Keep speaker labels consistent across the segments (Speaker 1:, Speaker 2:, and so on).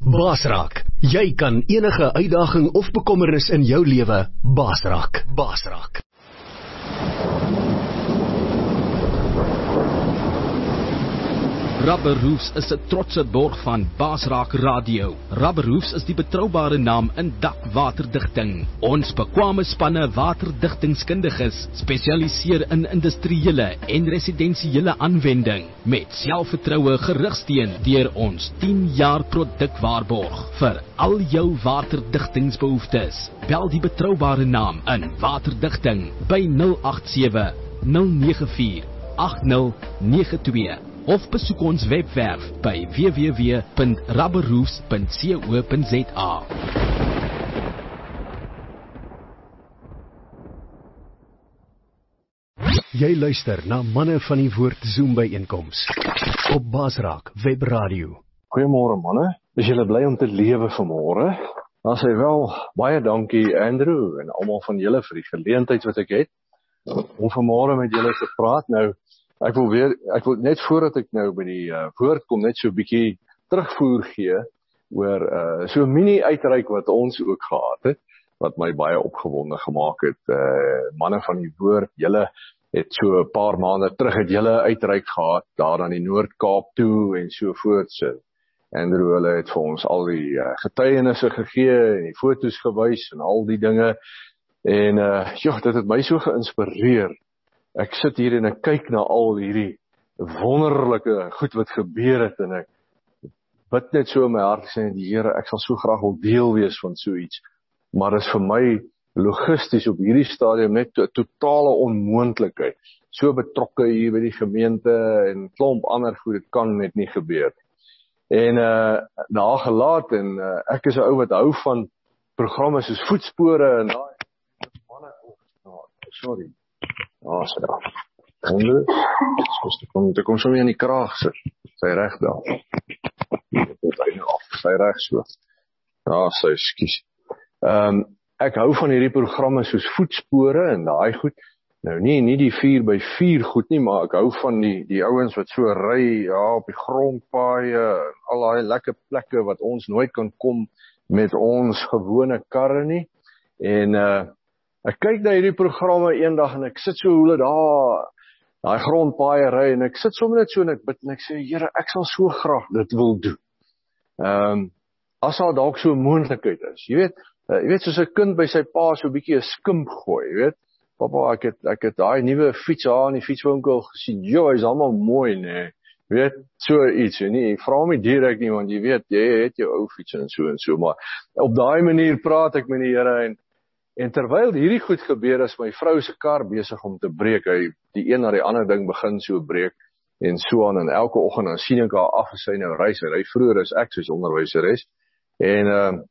Speaker 1: Baasraak. Jy kan enige uitdaging of bekommernis in jou lewe baasraak. Baasraak.
Speaker 2: Rubber Roofs is 'n trotse borg van Baasraak Radio. Rubber Roofs is die betroubare naam in dakwaterdigting. Ons bekwame spanne waterdigtingskundiges spesialiseer in industriële en residensiële aanwending met selfvertroue gerugsteun deur ons 10 jaar produkwaarborg vir al jou waterdigtingsbehoeftes. Bel die betroubare naam in waterdigting by 087 094 8092. Of besoek ons webwerf by www.rubberroofs.co.za.
Speaker 1: Jy luister na Manne van die Woord Zoom byeenkoms op Baasraak Webradio.
Speaker 3: Goeiemôre manne, is julle bly om te lewe vanmôre? Dan sê wel, baie dankie Andrew en almal van julle vir die geleentheid wat ek het om vanmôre met julle te praat. Nou, ek wil net voordat ek nou by die woord kom, net so 'n bietjie terugvoer gee oor so 'n mini uitreik wat ons ook gehad het, wat my baie opgewonde gemaak het. Manne van die woord, julle het so 'n paar maande terug het julle uitreik gehad, daar aan die Noord-Kaap toe en so voort. Andrew, hulle het vir ons al die getuienisse gegee en die foto's gewys en al die dinge. En dit het my so geïnspireer. Ek sit hier en ek kyk na al hierdie wonderlike goed wat gebeur het en ek bid net so in my hart sê, die Here, ek sal so graag wil deel wees van so iets, maar dit is vir my logisties op hierdie stadium net 'n totale onmoontlikheid. So betrokke hier by die gemeente en klomp ander goed, dit kan net nie gebeur. En daar gelaat en ek is 'n ou wat hou van programme soos Voetspore en daai manne, sorry. Dit kom sommer aan die kraag sit. Sy reg daar. Sy reg so. Ja, sy skus. Ek hou van hierdie programme soos Voetspore en daai goed. Nou nie die 4x4 goed nie, maar ek hou van die ouens wat so ry, op die grondpaaie, al daai lekker plekke wat ons nooit kan kom met ons gewone karre nie. En ek kyk na hierdie programme eendag en ek sit so hoe hulle daai grondpaaie ry en ek sit sommer net so en ek bid en ek sê, Here, ek sal so graag dit wil doen. As daar dalk so 'n moontlikheid is. Jy weet soos 'n kind by sy pa so 'n bietjie 'n skimp gooi, jy weet. Papa, ek het daai nuwe fiets aan die fietswinkel gesien. Hy's almal mooi, nee. Jy weet, so iets, nie. Ek vra hom nie direk nie, want jy weet, jy het jou ou fiets en so, maar op daai manier praat ek met die Here en terwyl hierdie goed gebeur, is my vrou se kar besig om te breek. Die een na die ander ding begin so breek en so aan, en elke oggend dan sien ek haar af as sy nou ry. Sy ry vroeër as ek soos onderwyseres. En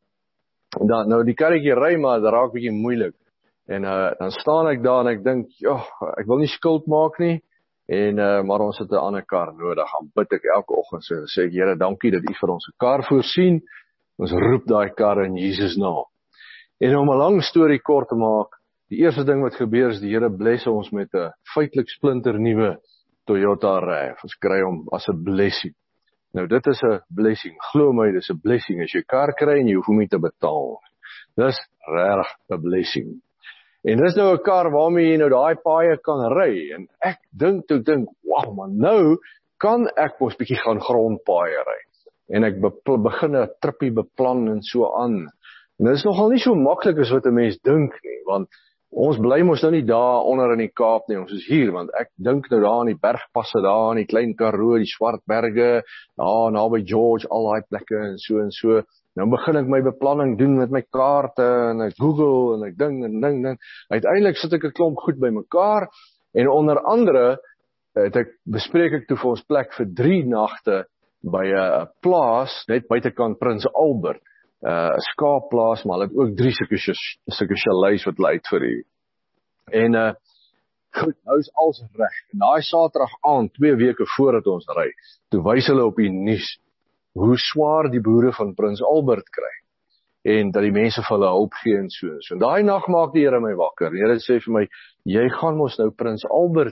Speaker 3: dan nou die karretjie ry maar dit raak bietjie moeilik. En dan staan ek daar en ek dink, ek wil nie skuld maak nie. En maar ons het 'n ander kar nodig. Dan bid ek elke oggend so en sê ek, Here, dankie dat U vir ons 'n kar voorsien. Ons roep daai kar in Jesus naam. En om 'n lang storie kort te maak, die eerste ding wat gebeur is, die Here bless ons met 'n feitelik splinter nuwe Toyota RAV. Ons kry hom as 'n blessing. Nou dit is 'n blessing. Glo my, dis 'n blessing as jy kar kry en jy hoef hom nie te betaal. Dis regtig 'n blessing. En dis nou 'n kar waarmee jy nou daai paaie kan ry. En ek dink, wow man, nou kan ek mos bietjie gaan grondpaaie ry. En ek begin 'n trippie beplan en so aan. En dit is nogal nie so maklik as wat 'n mens dink nie, want ons bly mos nou nie daar onder in die Kaap nie, ons is hier, want ek dink nou daar in die bergpasse, daar in die Klein Karoo, die Swartberge, daar naby George, al daai plekke en so. Nou begin ek my beplanning doen met my kaarte en ek Google en ek ding. Uiteindelik sit ek 'n klomp goed bymekaar en onder andere bespreek ek toe vir ons plek vir 3 nagte by 'n plaas net buitekant Prins Albert. 'n skaapplaas, maar hulle het ook 3 sulke chalets wat hulle uitverhuur. En goed, nou is alles reg. En daai Saterdag aand, 2 weke voordat ons ry, toe wys hulle op die nuus hoe swaar die boere van Prins Albert kry. En dat die mense vir hulle hulp gee en so. En daai nag maak die Here my wakker. Die Here sê vir my, jy gaan mos nou Prins Albert toe.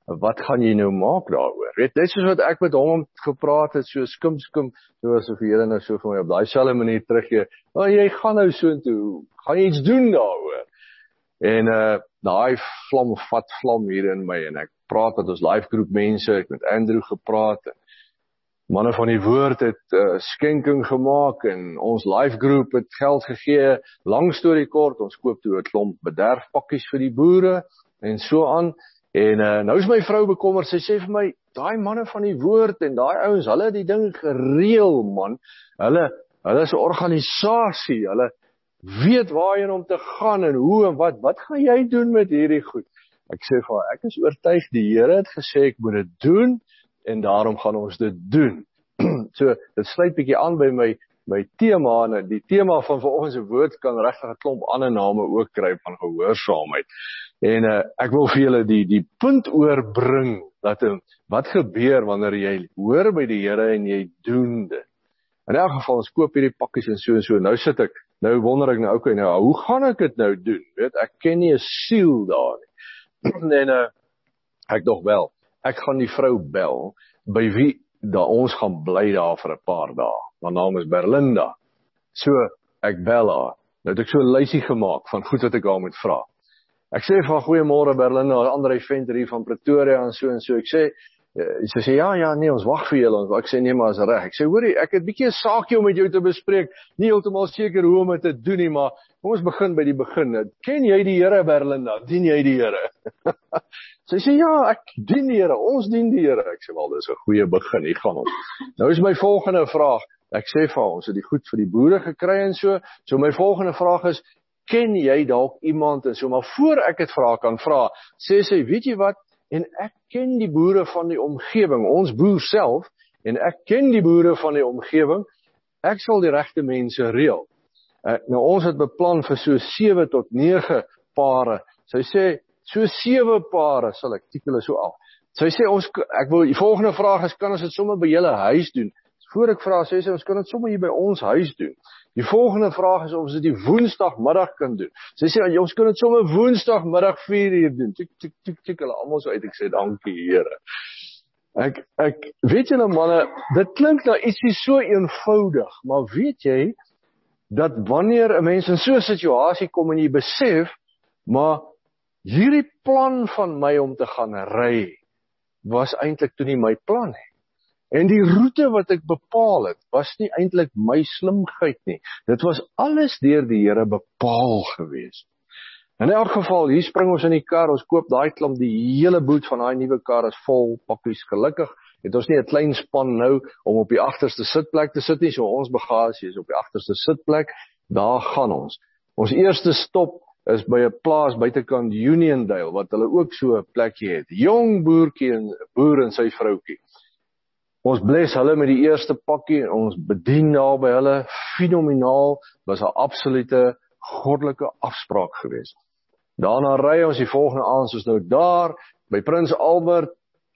Speaker 3: wat gaan jy nou maak daaroor? Weet, net soos wat ek met hom gepraat het, so skim, soos of die Here nou so vir my op daai selfde manier teruggee, jy gaan nou so intoe, gaan jy iets doen daaroor? En daai vlam vat vlam hier in my, en ek praat met ons live groep mense, ek met Andrew gepraat, en manne van die woord het skenking gemaak, en ons live groep het geld gegee, lang storie kort, ons koop toe 'n klomp bederfpakkies vir die boere, en so aan, en nou is my vrou bekommerd, sy sê vir my, daai manne van die woord, en daai ouens, hulle het die ding gereël, man, hulle is 'n organisasie, hulle weet waarheen om te gaan, en hoe, en wat gaan jy doen met hierdie goed? Ek sê vir haar, ek is oortuig, die Here het gesê, ek moet dit doen, en daarom gaan ons dit doen. So, dit sluit bietjie aan by my tema, en die tema van vanoggend se woord kan regtig 'n klomp ander name ook kry van gehoorsaamheid. En ek wil vir julle die punt oorbring, dat wat gebeur wanneer jy hoor by die Here en jy doen dit. In elk geval, ons koop hierdie pakkies en so, nou sit ek, nou wonder ek nou, okay, nou, hoe gaan ek dit nou doen? Weet, ek ken nie 'n siel daar nie. En ek dog wel, ek gaan die vrou bel, by wie ons gaan bly daar vir 'n paar dae. Haar naam is Berlinda. So, ek bel haar. Nou het ek so 'n lysie gemaak van goed wat ek haar moet vra. Ek sê van goeiemôre Berlinda, Andrei Venter hier van Pretoria en so. Ek sê, sy sê, ja, nee, ons wag vir julle. Ek sê, nee, maar is reg. Ek sê, hoorie, ek het 'n bietjie 'n saakie om met jou te bespreek. Nie heeltemal seker hoe om dit te doen nie, maar kom ons begin by die begin. Ken jy die Here, Berlinda? Dien jy die Here? Sy sê, ja, ek dien die Here, ons dien die Here. Ek sê, wel, dis 'n goeie begin, hier gaan ons. Nou is my volgende vraag, ek sê vir ons het die goed vir die boere gekry en so my volgende vraag is, ken jy dalk iemand en so, maar voor ek het kan vra, sê sy, weet jy wat, en ek ken die boere van die omgewing, ons boer self, en ek ken die boere van die omgewing, ek sal die regte mense reël. Nou ons het beplan vir so 7 tot 9 pare, sy sê, so 7 pare, sal ek tik hulle so af. Sy sê, die volgende vraag is, kan ons dit sommer by julle huis doen? Voor ek vra, sê sy, ons kan dit sommer hier by ons huis doen. Die volgende vraag is, of ons dit die woensdagmiddag kan doen. Sy sê, ons kan dit sommer woensdagmiddag 4 uur doen. Tik hulle almal so uit, ek sê, dankie Here. Ek weet julle manne, dit klink nou ietsie so eenvoudig, maar weet jy, dat wanneer 'n mens in so 'n situasie kom en jy besef, maar hierdie plan van my om te gaan ry, was eintlik toe nie my plan nie. En die roete wat ek bepaal het, was nie eintlik my slimheid nie. Dit was alles deur die Here bepaal gewees. In elk geval, hier spring ons in die kar, ons koop daai klomp, die hele boot van daai nuwe kar is vol pakkies. Gelukkig het ons nie 'n klein span nou om op die agterste sitplek te sit nie, so ons bagasie is op die agterste sitplek, daar gaan ons. Ons eerste stop is by 'n plaas buitekant Uniondale, wat hulle ook so 'n plekjie het. Jong boer en sy vroukie. Ons bless hulle met die eerste pakkie, en ons bedien daar by hulle, fenomenaal, was 'n absolute goddelike afspraak gewees. Daarna ry ons die volgende aand, soos nou daar, by Prins Albert,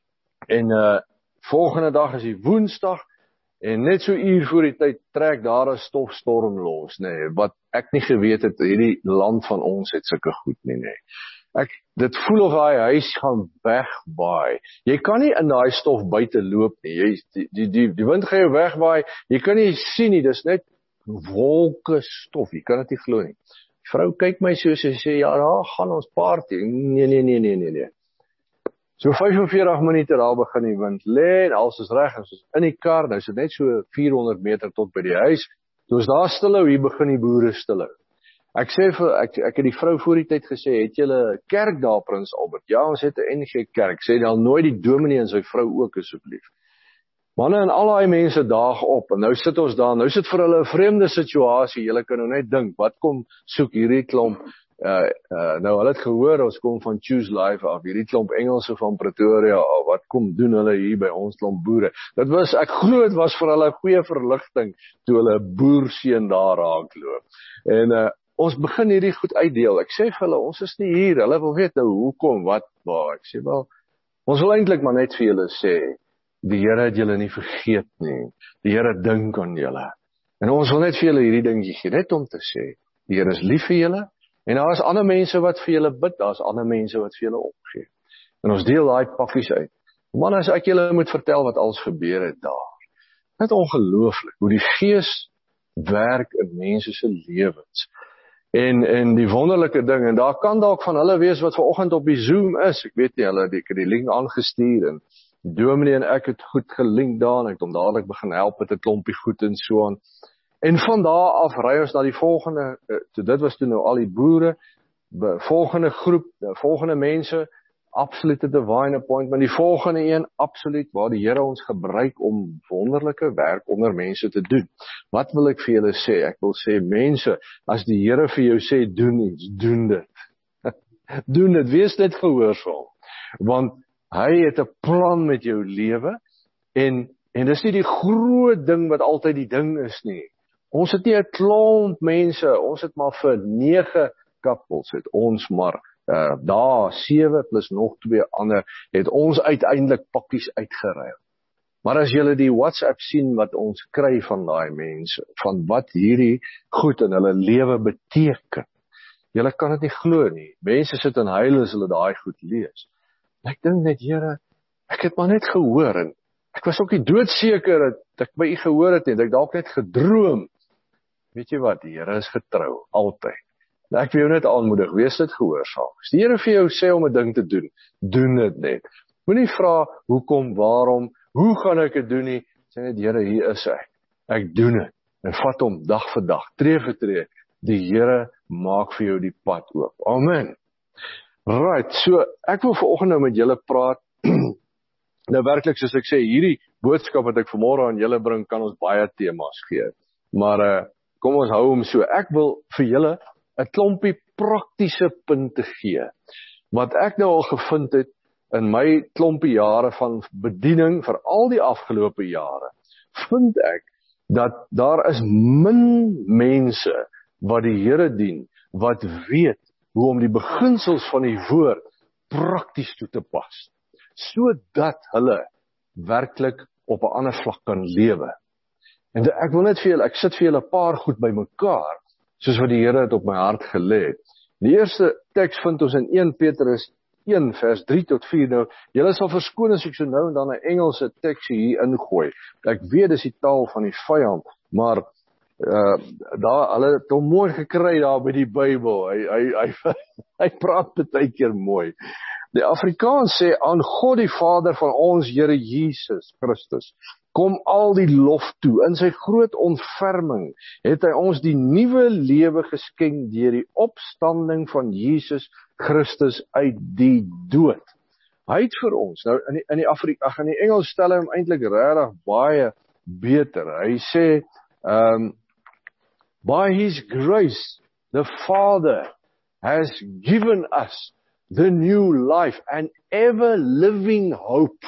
Speaker 3: en volgende dag is die Woensdag, en net so uur voor die tyd trek daar 'n stofstorm los, wat ek nie geweet het, hierdie land van ons het sulke goed nie. Dit voel of daai huis gaan wegwaai. Jy kan nie in daai stof buite loop nie. Die wind gaan jou wegwaai. Jy kan nie sien nie, dis net wolke stof. Jy kan dit nie glo nie. Die vrou kyk my so, sy sê, ja, daar gaan ons party. Nee. So 45 minute daar begin die wind lê, en alles is reg, ons is in die kar, nou is dit net so 400 meter tot by die huis. Toe is daar stilhou, hier begin die boere stilhou. Ek het die vrou voor die tyd gesê, het julle kerk daar, Prins Albert? Ja, ons het 'n NG kerk. Sê dan nooit die dominee en sy vrou ook asseblief. Manne en al daai mense daag op, en nou sit ons daar, nou sit vir hulle 'n vreemde situasie. Julle kan nou net dink, wat kom soek hierdie klomp? Nou, hulle het gehoor, ons kom van Choose Life af, hierdie klomp Engelse van Pretoria af, wat kom doen hulle hier by ons klomp boere? Ek glo dit was vir hulle goeie verligting, toe hulle boerseun daar raakloop. En ons begin hierdie goed uitdeel. Ek sê vir hulle, ons is nie hier, hulle wil weet nou, hoekom, wat, waar. Ek sê wel, ons wil eintlik maar net vir julle sê, die Here het julle nie vergeet nie, die Here dink aan julle. En ons wil net vir julle hierdie dingetjie gee, net om te sê, die Here is lief vir julle, en daar is ander mense wat vir julle bid, daar is ander mense wat vir julle opgee. En ons deel daai pakkies uit. Man, as ek julle moet vertel wat alles gebeur het daar. Dit ongelooflik, hoe die Gees werk in mense se lewens. En die wonderlike ding, en daar kan dalk van hulle wees wat vanoggend op die Zoom is, ek weet nie, hulle het die link aangestuur, en die dominee en ek het goed gelink daar, en ek het hom dadelik begin help met 'n klompie goed en so aan. En van daar af ry ons na die volgende, dit was toe nou al die boere, volgende groep, volgende mense, absolute divine appointment, die volgende een, absoluut, waar die Here ons gebruik om wonderlike werk onder mense te doen. Wat wil ek vir julle sê? Ek wil sê, mense, as die Here vir jou sê, doen iets, doen dit. Doen dit, wees net gehoorsaam. Want hy het 'n plan met jou lewe, en dis nie die groot ding wat altyd die ding is nie. Ons het nie 'n klomp mense, ons het maar vir 9 kappels, het ons maar daar 7 plus nog 2 ander, het ons uiteindelik pakkies uitgeruil. Maar as julle die WhatsApp sien wat ons kry van daai mense, van wat hierdie goed in hulle lewe beteken, julle kan dit nie glo nie. Mense sit in huil as hulle daai goed lees. Ek dink net, Here, ek het maar net gehoor, en ek was ook nie doodseker dat ek by u gehoor het nie, dat ek dalk net gedroom. Weet jy wat, die Here is getrou, altyd. Ek wil jou net aanmoedig, wees dit gehoorsaam. As die Here vir jou sê om 'n ding te doen, doen dit net. Moenie vra, hoekom, waarom, hoe gaan ek dit doen nie, sê net, Here, hier is ek doen dit, en vat hom dag vir dag, tree vir tree, die Here maak vir jou die pad oop. Amen. Right, so, ek wil vanoggend nou met julle praat, nou werklik, soos ek sê, hierdie boodskap wat ek vanmôre aan julle bring, kan ons baie temas gee, maar kom ons hou hom so. Ek wil vir julle 'n klompie praktiese punte gee, wat ek nou al gevind het in my klompie jare van bediening, vir al die afgelope jare, vind ek, dat daar is min mense, wat die Here dien, wat weet, hoe om die beginsels van die woord, prakties toe te pas, sodat hulle, werklik, op 'n ander vlak kan lewe. En ek wil net vir julle, ek sit vir julle 'n paar goed by mekaar, soos wat die Here het op my hart gelê. Die eerste teks vind ons in 1 Petrus 1 vers 3 tot 4. Nou, julle sal verskoon as ek so nou en dan 'n Engelse teksie hier ingooi. Ek weet dis die taal van die vyand, maar daar, hulle het hom mooi gekry daar by die Bybel. Hy praat baie keer mooi. Die Afrikaans sê, aan God die Vader van ons Here Jesus Christus, kom al die lof toe. In sy groot ontferming het hy ons die nuwe lewe geskenk deur die opstanding van Jesus Christus uit die dood. Hy het vir ons, nou in die Engels stel hy hom eintlik regtig baie beter. Hy sê, by his grace, the Father has given us the new life, an ever-living hope,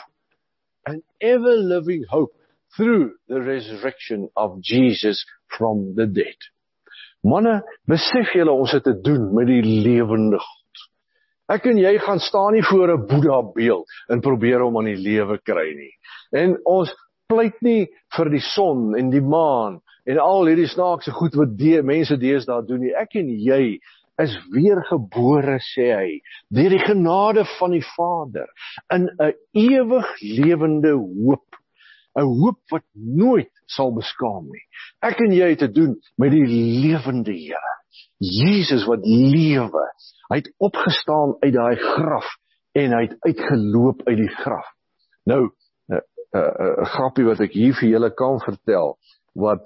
Speaker 3: through the resurrection of Jesus from the dead. Manne, besef julle ons het te doen met die lewende God. Ek en jy gaan staan nie voor 'n Boeddha beeld en probeer om aan die lewe kry nie. En ons pleit nie vir die son en die maan en al hierdie snaakse goed wat mense deesdae doen nie. Ek en jy is weergebore, sê hy, deur die genade van die Vader, in 'n ewig lewende hoop. 'n Hoop wat nooit sal beskaam nie. Ek en jy het te doen met die lewende Here. Jesus wat lewe. Hy het opgestaan uit daai graf en hy het uitgeloop uit die graf. Nou, 'n grappie wat ek hier vir julle kan vertel, wat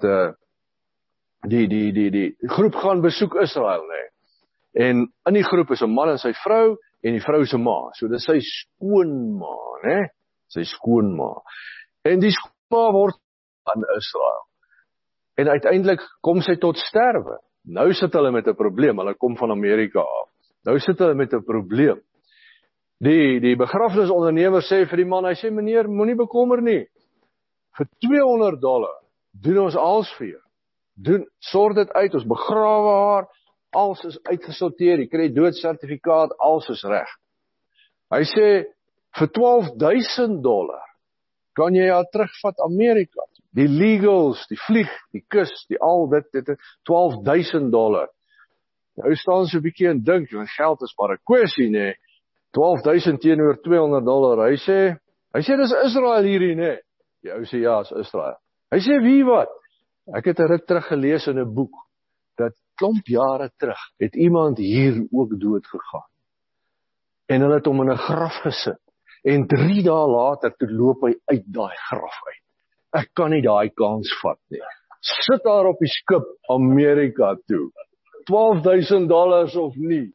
Speaker 3: die groep gaan besoek Israel, nee. En in die groep is 'n man en sy vrou, en die vrou se ma. So dis sy skoonma, né? Sy skoonma. En die skoonma word aan Israel. En uiteindelik kom sy tot sterwe. Nou sit hulle met 'n probleem. Hulle kom van Amerika af. Nou sit hulle met 'n probleem. Die begrafnisondernemer sê vir die man, hy sê, meneer, moenie bekommer nie. Vir $200 doen ons alles vir jou. Sorg dit uit, ons begrawe haar, alles is uitgesorteer, jy kry doodsertifikaat, alles is reg. Hy sê, vir $12,000 kan jy haar terugvat Amerika. Die legals, die vlieg, die kus, die al dit $12,000. Nou staan so 'n bietjie en dink, want geld is maar 'n kwessie, nee. 12.000 teenoor $200. Hy sê dis Israel hierdie, nee. Die ou sê ja, is Israel. Hy sê wie wat? Ek het 'n ruk terug gelees in 'n boek, dat klomp jare terug, het iemand hier ook dood gegaan. En hulle het hom in 'n graf gesit. En 3 dae later, toe loop hy uit daai graf uit. Ek kan nie daai kans vat nie. Sit daar op die skip Amerika toe. $12.000 of nie.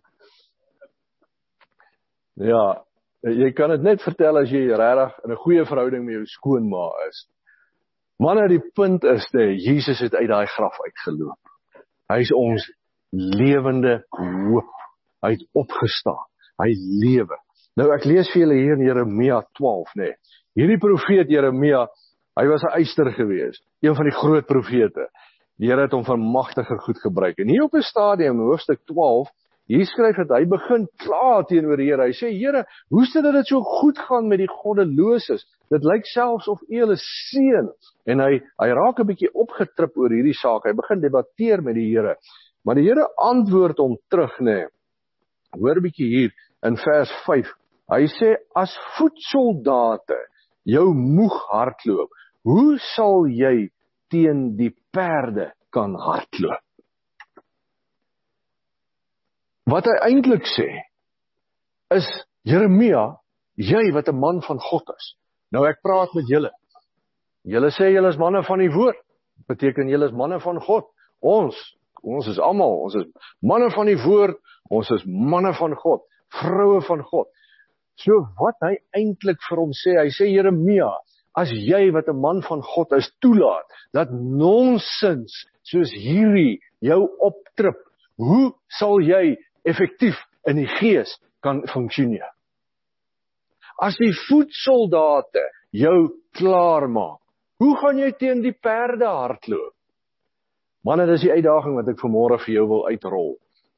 Speaker 3: Ja, jy kan dit net vertel as jy regtig in 'n goeie verhouding met jou skoonma is. Manne, die punt is, Jesus het uit daai graf uitgeloop. Hy is ons lewende hoop. Hy het opgestaan. Hy lewe. Nou ek lees vir julle hier in Jeremia 12, nee. Hierdie profeet Jeremia, hy was 'n eyster gewees, een van die groot profete. Die Here het hom vir magtige goed gebruik. En hier op 'n stadium, hoofstuk 12, hier skryf dat hy begin kla teenoor die Here. Hy sê, Here, hoe is dit dat dit so goed gaan met die goddeloses? Dit lyk selfs of U hulle seën. En hy raak 'n bietjie opgetrip oor hierdie saak. Hy begin debatteer met die Here. Maar die Here antwoord hom terug, nee. Hoor 'n bietjie hier in vers 5. Hy sê, as voetsoldate jou moeg hardloop, hoe sal jy teen die perde kan hardloop? Wat hy eintlik sê, is, Jeremia, jy wat 'n man van God is. Nou ek praat met julle. Julle sê julle is manne van die woord. Beteken julle is manne van God. Ons is almal, ons is manne van die woord, ons is manne van God, vroue van God. So wat hy eintlik vir hom sê, hy sê, Jeremia, as jy wat 'n man van God is, toelaat, dat nonsens soos hierdie jou optrip, hoe sal jy effektief in die gees kan funksioneer? As die voetsoldate jou klaar maak, hoe gaan jy teen die perde hardloop? Manne, dis die uitdaging wat ek vanmôre vir jou wil uitrol.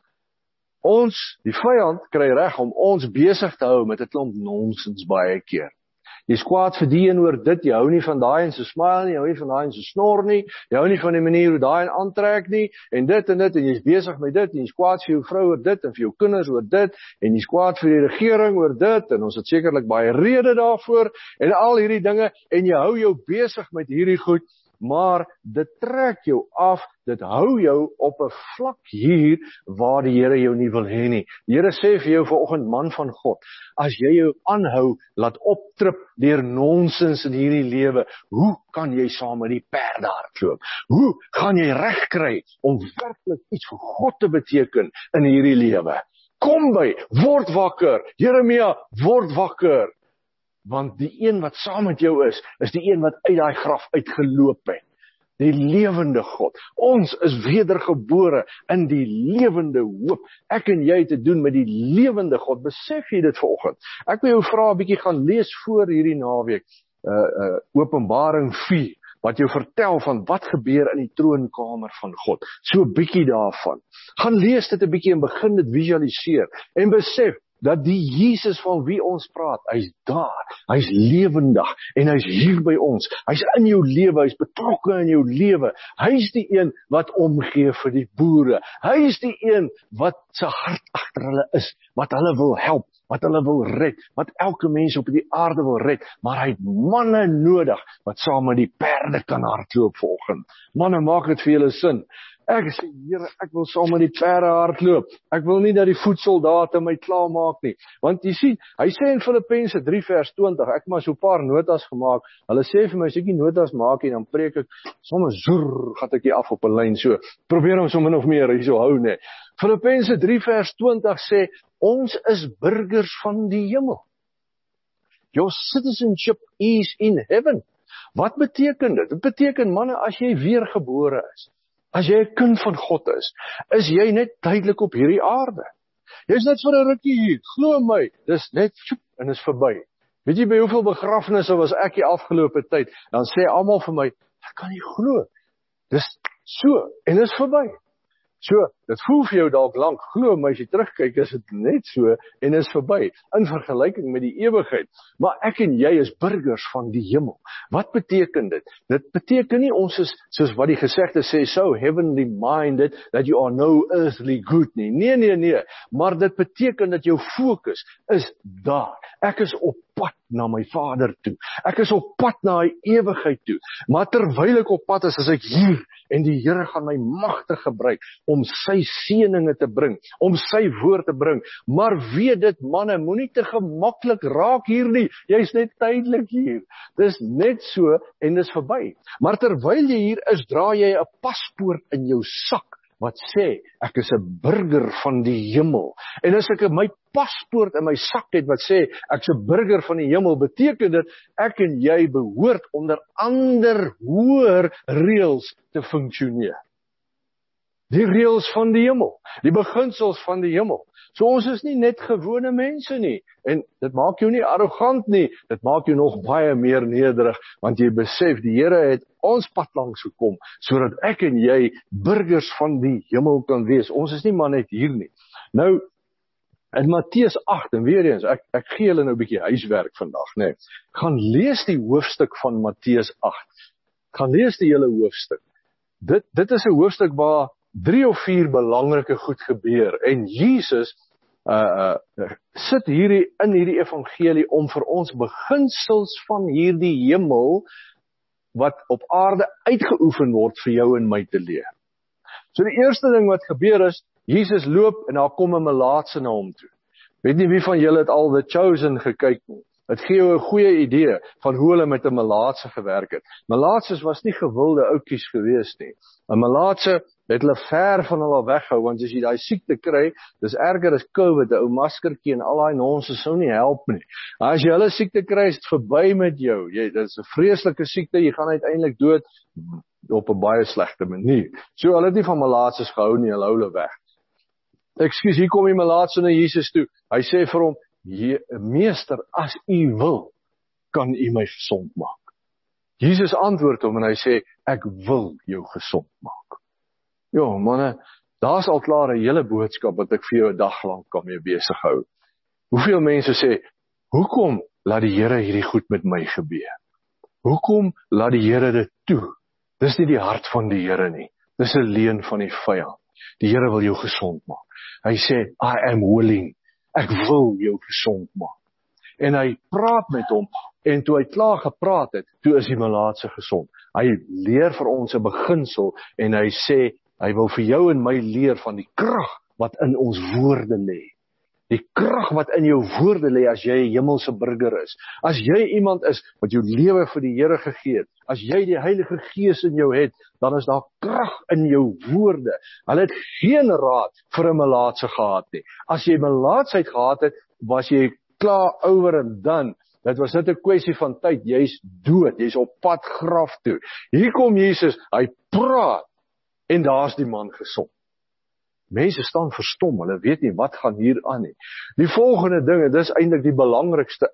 Speaker 3: Die vyand kry reg om ons besig te hou met 'n klomp nonsens baie keer. Jy is kwaad vir die en oor dit, jy hou nie van daai en se smile nie, jy hou nie van daai en se snor nie, jy hou nie van die manier hoe daai en aantrek nie, en dit, en jy is besig met dit, en jy is kwaad vir jou vrou oor dit, en vir jou kinders oor dit, en jy is kwaad vir die regering oor dit, en ons het sekerlik baie rede daarvoor, en al hierdie dinge, en jy hou jou besig met hierdie goed, maar dit trek jou af, dit hou jou op 'n vlak hier, waar die Here jou nie wil hê nie. Die Here sê vir jou vanoggend, man van God, as jy jou aanhou, laat optrip deur nonsens in hierdie lewe, hoe kan jy saam met die perde hardloop? Hoe gaan jy reg kry om werklik iets vir God te beteken in hierdie lewe? Kom by, word wakker, Jeremia, word wakker. Want die een wat saam met jou is die een wat uit daai graf uitgeloop het. Die lewende God. Ons is wedergebore in die lewende hoop. Ek en jy het te doen met die lewende God. Besef jy dit vanoggend? Ek wil jou vra 'n bietjie gaan lees voor hierdie naweek, Openbaring 4, wat jou vertel van wat gebeur in die troonkamer van God. So 'n bietjie daarvan. Gaan lees dit 'n bietjie en begin dit visualiseer. En besef, dat die Jesus van wie ons praat, hy's daar, hy's lewendig, en hy's hier by ons, hy's in jou lewe, hy's betrokke in jou lewe, hy's die een wat omgee vir die boere, hy's die een wat sy hart agter hulle is, wat hulle wil help, wat hulle wil red, wat elke mens op die aarde wil red, maar hy het manne nodig, wat saam met die perde kan hardloop vanoggend. Manne, maak dit vir julle sin. Ek sê, Here, ek wil saam met die perde hardloop. Ek wil nie dat die voetsoldate my klaarmaak nie. Want jy sien, hy sê in Filippense 3 vers 20, ek maar so 'n paar notas gemaak. Hulle sê vir my, as ek nie notas maak nie, dan preek ek sommer zoer, gaan ek hier af op 'n lyn so. Probeer hom so min of meer hier so hou, nee. Filippense 3 vers 20 sê, ons is burgers van die hemel. Your citizenship is in heaven. Wat beteken dit? Dit beteken, manne, as jy weergebore is, as jy 'n kind van God is jy net tydelik op hierdie aarde. Jy is net vir 'n rukkie hier, glo my, dis net en is verby. Weet jy by hoeveel begrafnisse was ek die afgelope tyd? Dan sê almal vir my, ek kan nie glo. Dis so, en is verby. So, dit voel vir jou dalk lank, glo my, as jy terugkyk, is dit net so, en is verby, in vergelyking met die ewigheid. Maar ek en jy is burgers van die hemel. Wat beteken dit? Dit beteken nie ons is, soos wat die gesegde sê, so heavenly minded, that you are no earthly good nie. Nee, maar dit beteken dat jou fokus is daar. Ek is op pad na my Vader toe. Ek is op pad na die ewigheid toe. Maar terwyl ek op pad is ek hier, en die Here gaan my magtig gebruik om sy seëninge te bring, om sy woord te bring. Maar weet dit, manne, moenie te gemaklik raak hier nie. Jy's net tydelik hier. Dis net so en dis verby. Maar terwyl jy hier is, dra jy 'n paspoort in jou sak wat sê, ek is 'n burger van die hemel. En as ek my paspoort in my sak het wat sê, ek is 'n burger van die hemel, beteken dit, ek en jy behoort onder ander hoër reëls te funksioneer. Die reëls van die hemel, die beginsels van die hemel. So ons is nie net gewone mense nie, en dit maak jou nie arrogant nie, dit maak jou nog baie meer nederig, want jy besef, die Here het ons pad langs gekom, sodat ek en jy burgers van die hemel kan wees. Ons is nie maar net hier nie. Nou, in Matteus 8, en weer eens, ek gee julle nou 'n bietjie huiswerk vandag, nee. Gaan lees die hoofstuk van Matteus 8. Gaan lees die hele hoofstuk. Dit is 'n hoofstuk waar 3 of 4 belangrike goed gebeur, en Jesus sit in hierdie evangelie om vir ons beginsels van hierdie hemel wat op aarde uitgeoefen word vir jou en my te leer. So die eerste ding wat gebeur is, Jesus loop en daar kom 'n melaatse na hom toe. Weet nie wie van julle het al The Chosen gekyk nie. Dit gee jou 'n goeie idee van hoe hulle met 'n melaatse gewerk het. Melaatses was nie gewilde ouetjies gewees nie. 'n Melaatse het hulle ver van hulle weghou, want as jy daai siekte kry, dis erger as COVID, 'n ou maskertjie en al daai nonsens sou nie help nie. As jy hulle siekte kry, is dit verby met jou. Dit is 'n vreeslike siekte, jy gaan uiteindelik dood op 'n baie slegte manier. So hulle het nie van melaatses gehou nie, hulle hou hulle weg. Ekskuus, hier kom die melaatse na Jesus toe. Hy sê vir hom, Meester, as u wil, kan u my gesond maak. Jesus antwoord hom en hy sê, ek wil jou gesond maak. Ja, manne, daar's al klaar 'n hele boodskap wat ek vir jou 'n dag lank kan mee besig hou. Hoeveel mense sê, hoekom laat die Here hierdie goed met my gebeur? Hoekom laat die Here dit toe? Dis nie die hart van die Here nie. Dis 'n leuen van die vyand. Die Here wil jou gesond maak. Hy sê, I am willing. Ek wil jou gesond maak. En hy praat met hom, en toe hy klaar gepraat het, toe is die melaatse gesond. Hy leer vir ons 'n beginsel, en hy sê, hy wil vir jou en my leer van die krag wat in ons woorde lê. Die krag wat in jou woorde lê as jy 'n hemelse burger is. As jy iemand is wat jou lewe vir die Here gegee het, as jy die Heilige Gees in jou het, dan is daar krag in jou woorde. Hulle het geen raad vir 'n melaatse gehad nie. As jy melaatsheid gehad het, was jy klaar over en done. Dit was net 'n kwessie van tyd, jy's dood, jy's op pad graf toe. Hier kom Jesus, hy praat, en daar's die man gesond. Mense staan verstom, hulle weet nie wat gaan hier aan nie. Die volgende ding, dis eintlik die belangrikste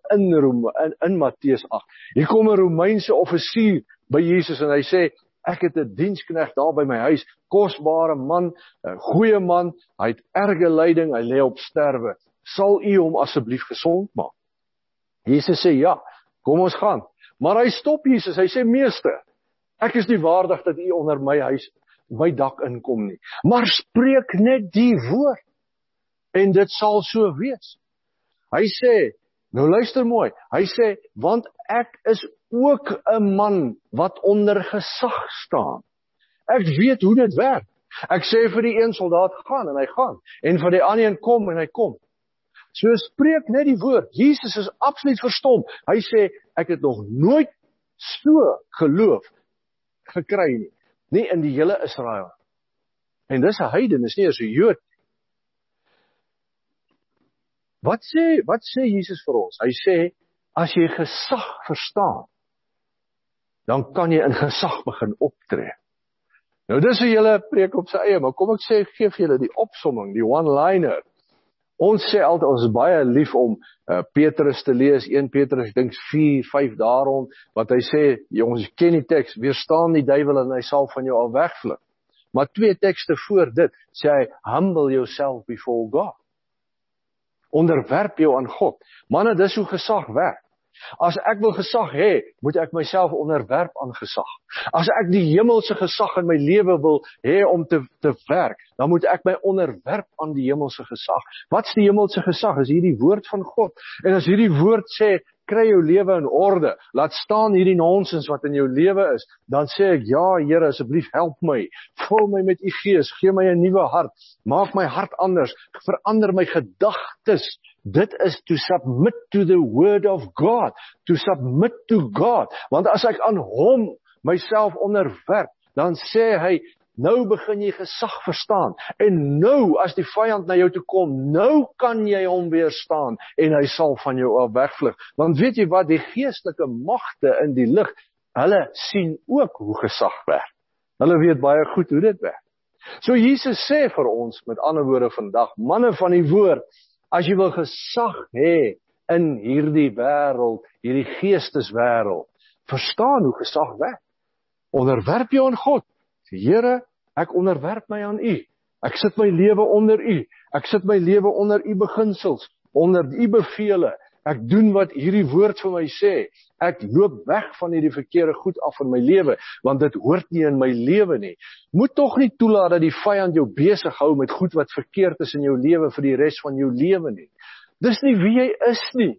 Speaker 3: in Matteus 8. Hier kom 'n Romeinse offisier by Jesus en hy sê, ek het 'n diensknegt daar by my huis, kosbare man, 'n goeie man, hy het erge lyding, hy lê op sterwe. Sal u hom asseblief gesond maak? Jesus sê, ja, kom ons gaan. Maar hy stop Jesus, hy sê, meester, ek is nie waardig dat u onder my huis, my dak inkom nie. Maar spreek net die woord, en dit sal so wees. Hy sê, nou luister mooi, hy sê, want ek is ook 'n man wat onder gesag staan. Ek weet hoe dit werk. Ek sê vir die een soldaat, gaan, en hy gaan. En vir die ander een, kom, en hy kom. So spreek net die woord. Jesus is absoluut verstom. Hy sê, ek het nog nooit so geloof gekry nie. Nie in die hele Israel. En dis 'n heiden, is nie as 'n Jood. Wat sê Jesus vir ons? Hy sê, as jy gesag verstaan, dan kan jy in gesag begin optree. Nou dis 'n hele preek op sy eie, maar kom ek sê, gee vir julle die opsomming, die one-liner. Ons sê altyd, ons is baie lief om Petrus te lees, 1 Petrus, ek dink 4, 5 daarom, wat hy sê, ons ken die teks, weerstaan die duiwel en hy sal van jou al wegvlug. Maar 2 tekste voor dit, sê hy, humble yourself before God. Onderwerp jou aan God. Manne, dis hoe gesag werk. As ek wil gesag hê, moet ek myself onderwerp aan gesag. As ek die hemelse gesag in my lewe wil hê om te werk, dan moet ek my onderwerp aan die hemelse gesag. Wat is die hemelse gesag? Is hierdie woord van God. En as hierdie woord sê, kry jou lewe in orde, laat staan hierdie nonsens wat in jou lewe is, dan sê ek, ja Here, asseblief help my, vul my met u gees, gee my 'n nuwe hart, maak my hart anders, verander my gedagtes. Dit is to submit to the word of God, to submit to God, want as ek aan hom myself onderwerp, dan sê hy, nou begin jy gesag verstaan, en nou as die vyand na jou toe kom, nou kan jy hom weerstaan, en hy sal van jou af wegvlug, want weet jy wat, die geestelike magte in die lig, hulle sien ook hoe gesag werk, hulle weet baie goed hoe dit werk. So Jesus sê vir ons, met ander woorde vandag, manne van die woord, as jy wil gesag hê in hierdie wêreld, hierdie geesteswêreld, verstaan hoe gesag werk. Onderwerp jou aan God. Here, ek onderwerp my aan u. Ek sit my lewe onder u. Ek sit my lewe onder u beginsels, onder u bevele. Ek doen wat hierdie woord vir my sê. Ek loop weg van hierdie verkeerde goed af in my lewe, want dit hoort nie in my lewe nie. Moet tog nie toelaat dat die vyand jou besig hou met goed wat verkeerd is in jou lewe vir die res van jou lewe nie. Dis nie wie jy is nie.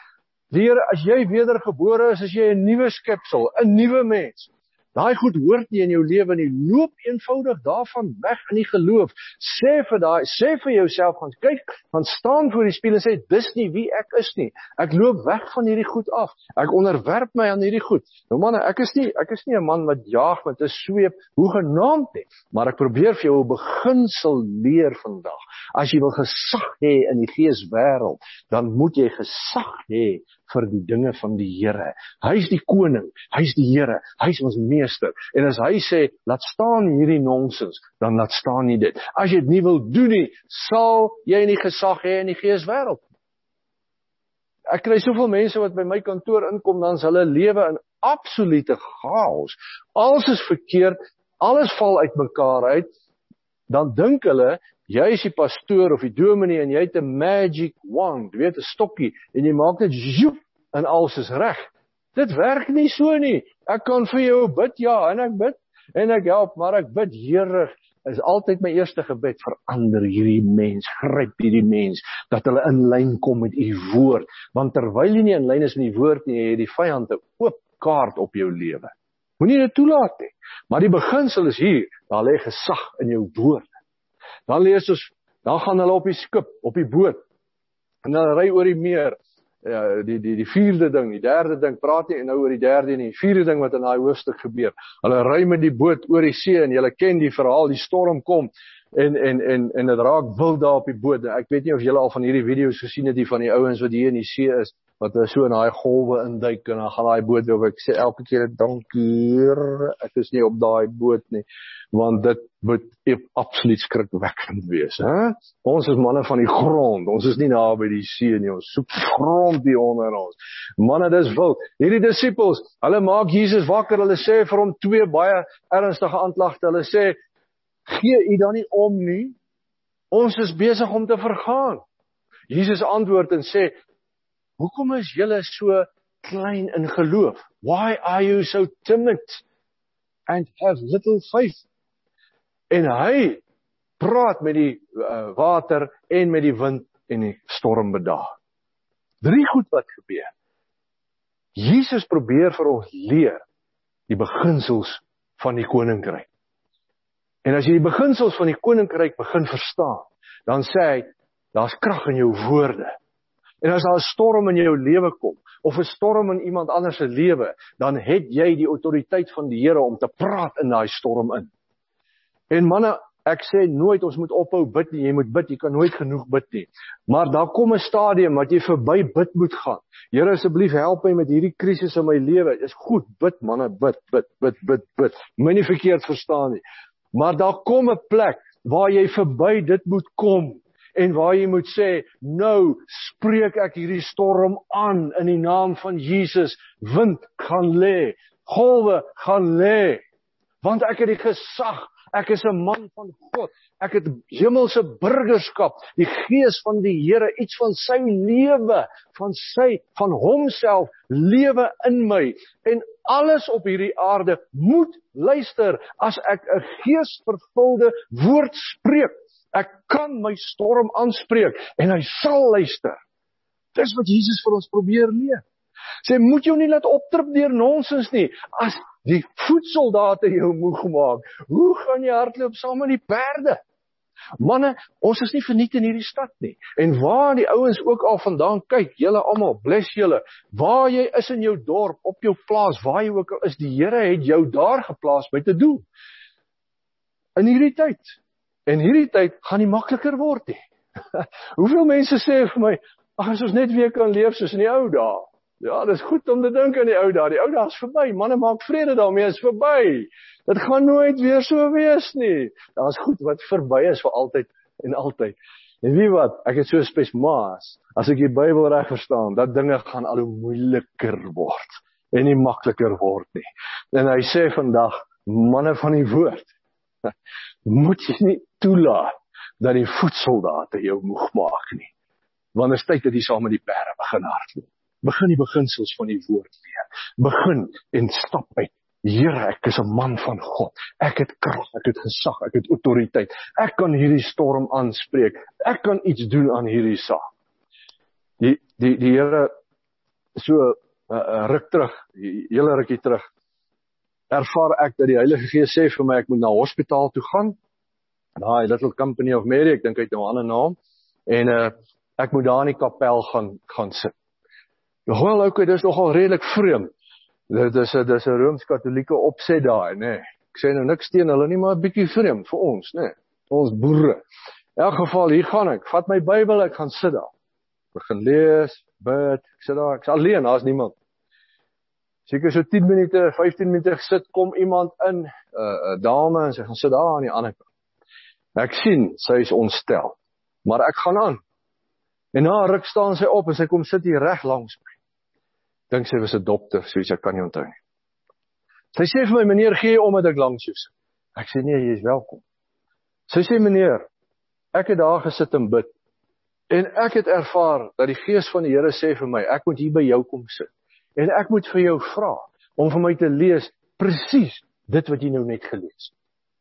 Speaker 3: Die Here, as jy wedergebore is jy 'n nuwe skepsel, 'n nuwe mens. Daai goed hoort nie in jou lewe nie. Loop eenvoudig daarvan weg in die geloof. Sê vir jouself, gaan staan voor die spieël en sê, dis nie wie ek is nie. Ek loop weg van hierdie goed af. Ek onderwerp my aan hierdie goed. Nou manne, ek is nie 'n man wat jaag met 'n sweep, hoegenaamd nie. Maar ek probeer vir jou 'n beginsel leer vandag. As jy wil gesag hê in die geeswêreld, dan moet jy gesag hê vir die dinge van die Here. Hy is die koning, hy is die Here, hy is ons meester. En as hy sê, laat staan hierdie nonsens, dan laat staan nie dit. As jy dit nie wil doen nie, sal jy nie gesag hê in die geeswêreld. Ek kry soveel mense wat by my kantoor inkom, dan is hulle lewe in absolute chaos. Alles is verkeerd, alles val uitmekaar uit, dan dink hulle, jy is die pastoor of die dominee en jy het 'n magic wand, weet 'n stokkie, en jy maak net joep en alles is reg. Dit werk nie so nie. Ek kan vir jou bid, ja, en ek bid en ek help, maar ek bid, Here, is altyd my eerste gebed, verander hierdie mens, gryp hierdie mens, dat hulle in lyn kom met u woord, want terwyl jy nie in lyn is met die woord nie, het die vyand 'n oop kaart op jou lewe. Moenie dit toelaat nie. Maar die beginsel is hier, daar lê gesag in jou woord. Dan lees ons, dan gaan hulle op die skip, op die boot, en hulle ry oor die meer, die vierde ding, die derde ding, praat nie nou oor die derde nie, die vierde ding wat in daai hoofstuk gebeur, hulle ry met die boot oor die see, en julle ken die verhaal, die storm kom, en het raak wild daar op die boot. Ek weet nie of julle al van hierdie video's gesien het, die van die ouens wat hier in die see is, wat so in daai golwe induik, en dan gaan daai boot weer, ek sê elke keer, dankie, ek is nie op daai boot nie, want dit moet absoluut skrikwekkend wees, hè? Ons is manne van die grond, ons is nie daar by die see nie, ons soek grond hier onder ons. Manne, dis wild. Hierdie disippels, hulle maak Jesus wakker, hulle sê vir hom 2 baie ernstige aanklagte, hulle sê, gee u dan nie om nie? Ons is besig om te vergaan. Jesus antwoord en sê, hoekom is julle so klein in geloof? Why are you so timid and have little faith? En hy praat met die water en met die wind en die storm bedaar. 3 goed wat gebeur. Jesus probeer vir ons leer die beginsels van die koninkryk. En as jy die beginsels van die koninkryk begin verstaan, dan sê hy, daar's krag in jou woorde. En as daar 'n storm in jou lewe kom, of 'n storm in iemand anders se lewe, dan het jy die autoriteit van die Here om te praat in daai storm in. En manne, ek sê nooit ons moet ophou bid nie, jy moet bid, jy kan nooit genoeg bid nie. Maar daar kom 'n stadium wat jy verby bid moet gaan. Here, asseblief help my met hierdie krisis in my lewe. Is goed, bid manne, bid. Moenie nie verkeerd verstaan nie. Maar daar kom 'n plek waar jy verby dit moet kom. En waar jy moet sê, nou spreek ek hierdie storm aan in die naam van Jesus. Wind gaan lê, golwe gaan lê, want ek het die gesag Ek is 'n man van God. Ek het hemelse burgerskap. Die Gees van die Here, iets van sy lewe, van homself, lewe in my. En alles op hierdie aarde moet luister as ek 'n geesvervulde woord spreek. Ek kan my storm aanspreek en hy sal luister. Dis wat Jesus vir ons probeer leer. Sê, moet jou nie laat optrip deur nonsens nie. As die voetsoldate jou moeg maak, hoe gaan jy hardloop saam met die perde? Manne, ons is nie verniet in hierdie stad nie. En waar die ouens ook al vandaan kyk, julle almal, bless julle, waar jy is in jou dorp, op jou plaas, waar jy ook al is, die Here het jou daar geplaas met 'n doel. In hierdie tyd. En hierdie tyd gaan nie makliker word nie. Hoeveel mense sê vir my, ag, as ons net weer kan leef soos in die ou dae. Ja, dis goed om te dink aan die ou dae. Die ou dae is verby. Manne, maak vrede daarmee, is verby. Dit gaan nooit weer so wees nie. Daar's goed wat verby is vir altyd en altyd. En wie wat, ek het so spesmaas, as ek die Bybel reg verstaan, dat dinge gaan al hoe moeiliker word en nie makliker word nie. En hy sê vandag, manne van die woord, moet jy nie toelaat dat die voetsoldate jou moeg maak nie. Want is tyd dat jy saam met die perde begin hardloop. Begin die beginsels van die woord leer. Begin en stap uit. Here, ek is 'n man van God. Ek het krag, ek het gesag, ek het autoriteit. Ek kan hierdie storm aanspreek. Ek kan iets doen aan hierdie saak. Die Here so ruk terug, hele rukkie terug, ervaar ek dat die Heilige Gees sê vir my, ek moet na hospitaal toe gaan. Daai Little Company of Mary, ek dink hy het nou 'n ander naam. En ek moet daar in die kapel gaan sit. Wel, okay, dis nogal redelik vreemd. Dit is 'n Rooms-Katolieke opset daar, nee. Ek sê nou niks teen hulle nie, maar 'n bietjie vreemd vir ons, nee. Ons boere. In elk geval, hier gaan ek. Vat my Bybel, ek gaan sit daar. Begin lees, bid, ek sit daar, ek's alleen, daar's niemand. Seker so 10 minute, 15 minute gesit, kom iemand in, 'n dame, en sy gaan sit daar aan die ander kant. Ek sien, sy is ontstel. Maar ek gaan aan. En na 'n ruk staan sy op, en sy kom sit hier reg langs my. Dink sy was 'n dokter, soos ek kan nie onthou nie. Sy sê vir my, meneer, gee jy om dat ek langs jou sit? Ek sê, nee, jy is welkom. Sy sê, meneer, ek het daar gesit en bid, en ek het ervaar, dat die Gees van die Here sê vir my, ek moet hier by jou kom sit, en ek moet vir jou vra, om vir my te lees, presies dit wat jy nou net gelees.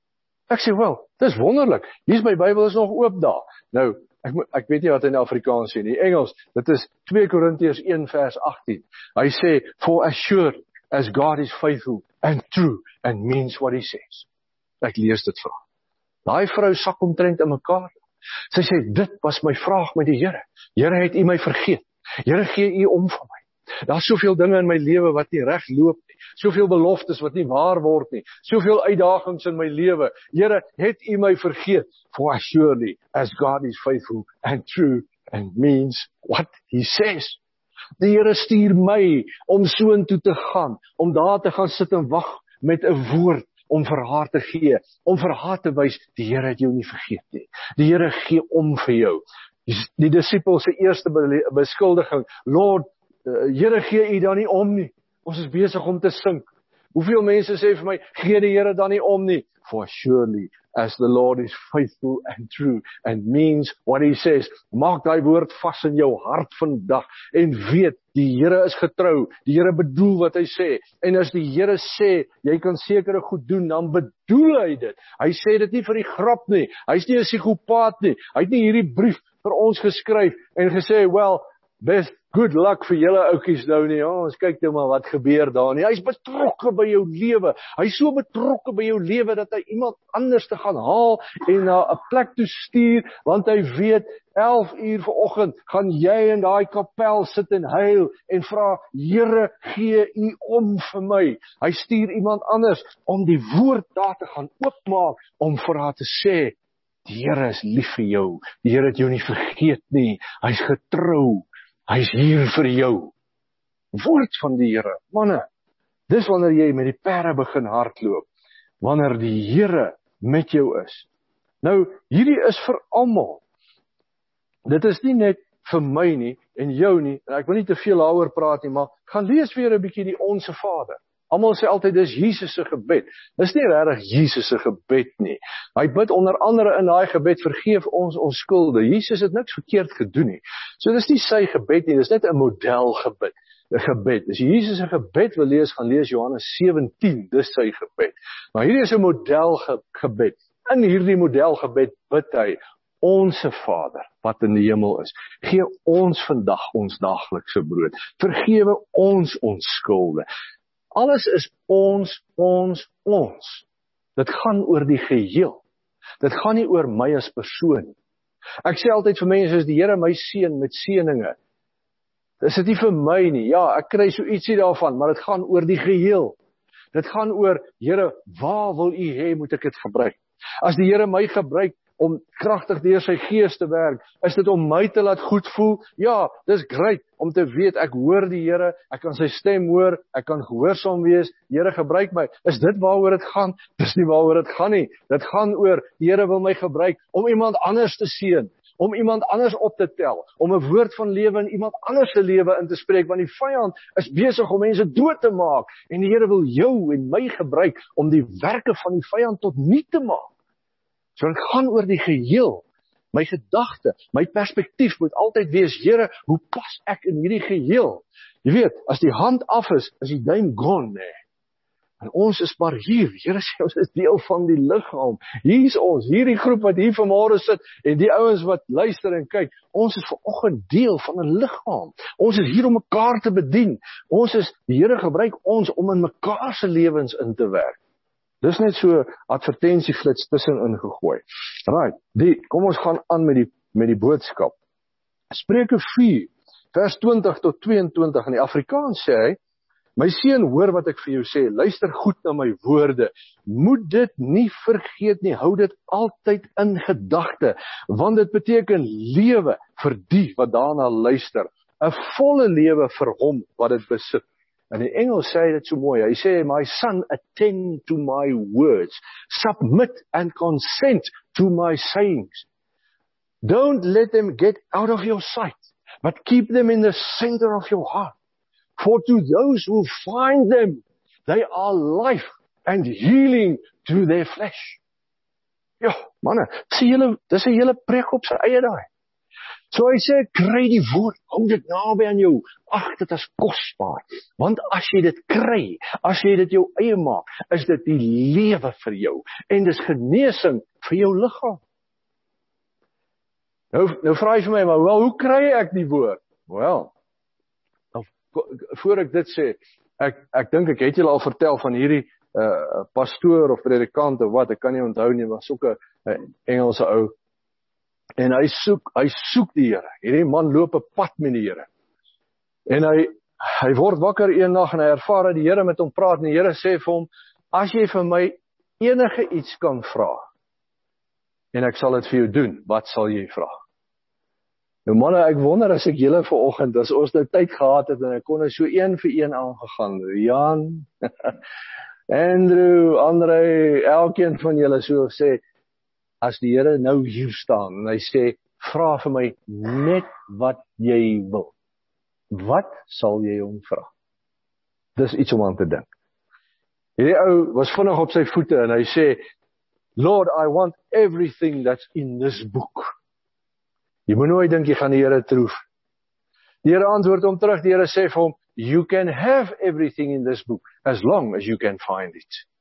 Speaker 3: Ek sê, wel, dis wonderlik, hier is my Bybel is nog oop daar. Nou, ek weet nie wat in Afrikaans sê nie, Engels, dit is 2 Korintiërs 1 vers 18. Hy sê, for as sure as God is faithful and true and means what he says. Ek lees dit vir haar. Daai vrou sak omtrent in mekaar. Sy sê, dit was my vraag met die Here. Here, het u my vergeet? Here, gee u om vir my. Daar's soveel dinge in my lewe wat nie reg loop nie. Soveel beloftes wat nie waar word nie. Soveel uitdagings in my lewe. Here, het u my vergeet? For as surely as God is faithful and true and means what he says. Die Here stuur my om soontoe te gaan, om daar te gaan sit en wag met 'n woord om vir haar te gee, om vir haar te wys, die Here het jou nie vergeet nie. Die Here gee om vir jou. Die disippels se eerste beskuldiging, Lord, Here, gee u dan nie om nie. Ons is besig om te sink. Hoeveel mense sê vir my, gee die Here dan nie om nie? For surely as the Lord is faithful and true and means what he says. Maak daai woord vas in jou hart vandag en weet, die Here is getrou. Die Here bedoel wat hy sê. En as die Here sê, jy kan sekere goed doen, dan bedoel hy dit. Hy sê dit nie vir die grap nie. Hy's nie 'n psigopaat nie. Hy het nie hierdie brief vir ons geskryf en gesê, well, best good luck vir julle oukies nou nie. Ons kyk nou maar wat gebeur daar nie. Hy's betrokke by jou lewe. Hy's so betrokke by jou lewe dat hy iemand anders te gaan haal en na 'n plek toe stuur, want hy weet 11 uur vanoggend gaan jy in daai kapel sit en huil en vra, Here, gee u om vir my. Hy stuur iemand anders om die woord daar te gaan oopmaak om vir haar te sê, die Here is lief vir jou. Die Here het jou nie vergeet nie. Hy's getrou. Hy's hier vir jou. Woord van die Here. Manne, dis wanneer jy met die perde begin hardloop. Wanneer die Here met jou is. Nou, hierdie is vir almal. Dit is nie net vir my nie, en jou nie, en ek wil nie te veel daaroor praat nie, maar gaan lees weer 'n bietjie die Onse Vader. Almal sê altyd, dis Jesus se gebed. Dis nie regtig Jesus se gebed nie. Hy bid onder andere in daai gebed, vergeef ons skulde. Jesus het niks verkeerd gedoen nie. So dis nie sy gebed nie, dis net 'n modelgebed. 'n gebed. As jy Jesus se gebed wil lees, gaan lees Johannes 17, dis sy gebed. Maar hierdie is 'n modelgebed. In hierdie modelgebed bid hy, Onse Vader, wat in die hemel is, gee ons vandag ons daaglikse brood. Vergewe ons skulde. Alles is ons. Dit gaan oor die geheel. Dit gaan nie oor my as persoon. Ek sê altyd vir mense, as die Here my seën met seëninge, is dit nie vir my nie. Ja, ek kry so ietsie daarvan, maar dit gaan oor die geheel. Dit gaan oor, Here, waar wil U hê moet ek dit gebruik? As die Here my gebruik om kragtig deur sy gees te werk, is dit om my te laat goed voel? Ja, dis great om te weet, ek hoor die Here, ek kan sy stem hoor, ek kan gehoorsaam wees, die Here gebruik my. Is dit waaroor dit gaan? Dis nie waaroor dit gaan nie. Dit gaan oor, die Here wil my gebruik om iemand anders te seën, om iemand anders op te tel, om 'n woord van lewe in iemand anders se lewe in te spreek, want die vyand is besig om mense dood te maak, en die Here wil jou en my gebruik om die werke van die vyand tot nul te maak. So dit gaan oor die geheel. My gedagte, my perspektief moet altyd wees, Here, hoe pas ek in hierdie geheel? Jy weet, as die hand af is die duim gone, nee. En ons is maar hier, Here sê ons is deel van die liggaam. Hier is ons, hierdie groep wat hier vanmôre sit, en die ouens wat luister en kyk, ons is vanoggend deel van 'n liggaam. Ons is hier om mekaar te bedien. Die Here gebruik ons om in mekaar se lewens in te werk. Dis net so advertensieflits tussenin gegooi. Right, kom ons gaan aan met die boodskap. Spreuke 4, vers 20 tot 22 in die Afrikaans sê hy, my seun, hoor wat ek vir jou sê, luister goed na my woorde, moet dit nie vergeet nie, hou dit altyd in gedagte, want dit beteken lewe vir die wat daarna luister, 'n volle lewe vir hom wat dit besit. In die Engels sê hy dit so mooi, hy sê, my son, attend to my words, submit and consent to my sayings. Don't let them get out of your sight, but keep them in the center of your heart. For to those who find them, they are life and healing to their flesh. Ja, manne, dis 'n hele preek op sy eie daai. So hy sê, kry die woord, hou dit naby aan jou, ag dit as kosbaar, want as jy dit kry, as jy dit jou eie maak, is dit die lewe vir jou, en dis genesing vir jou liggaam. Nou vra jy vir my, maar wel, hoe kry ek die woord? Wel, voor ek dit sê, ek dink ek het julle al vertel van hierdie pastoor of predikant of wat, ek kan nie onthou nie, maar soeke Engelse ou, en hy soek die Here. Hierdie man loop 'n pad met die Here. En hy word wakker een nag en hy ervaar dat die Here met hom praat en die Here sê vir hom, as jy vir my enige iets kan vra en ek sal dit vir jou doen, wat sal jy vra? Nou manne, ek wonder as ek julle vanoggend, as ons nou tyd gehad het en ek kon so een vir een aangegaan, Jan, Andrew, Andre, elkeen van julle so sê, as die Here nou hier staan, en hy sê, vra vir my net wat jy wil. Wat sal jy hom vra? Dis iets om aan te dink. Hierdie ou was vinnig op sy voete, en hy sê, Lord, I want everything that's in this book. Jy moet nooit dink jy gaan die Here troef. Die Here antwoord hom terug, die Here sê vir hom, you can have everything in this book, as long as you can find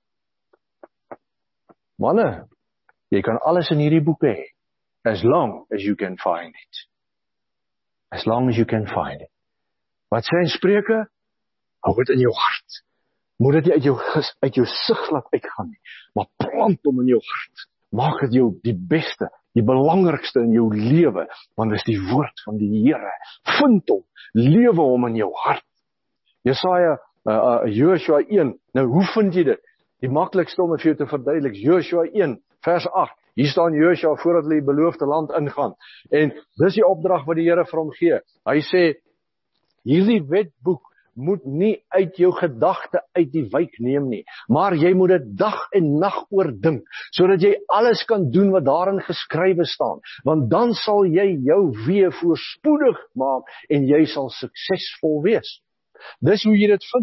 Speaker 3: it. Manne, jy kan alles in hierdie boek hê, as long as you can find it. As long as you can find it. Wat sê in Spreuke? Hou dit in jou hart. Moet dit nie uit jou sig laat uitgaan nie, maar plant hom in jou hart. Maak dit jou die beste, die belangrikste in jou lewe, want dit is die woord van die Here. Vind hom, lewe hom in jou hart. Jesaja, Joshua 1, nou hoe vind jy dit? Die maklikste om dit vir jou te verduidelik, Joshua 1, vers 8, hier staan Joshua voordat hulle die beloofde land ingaan, en dis die opdrag wat die Here vir hom gee. Hy sê, hierdie wetboek moet nie uit jou gedagte uit die wyk neem nie, maar jy moet dit dag en nag oordink, sodat jy alles kan doen wat daarin geskrywe staan, want dan sal jy jou weë voorspoedig maak, en jy sal suksesvol wees. Dis hoe jy dit vind.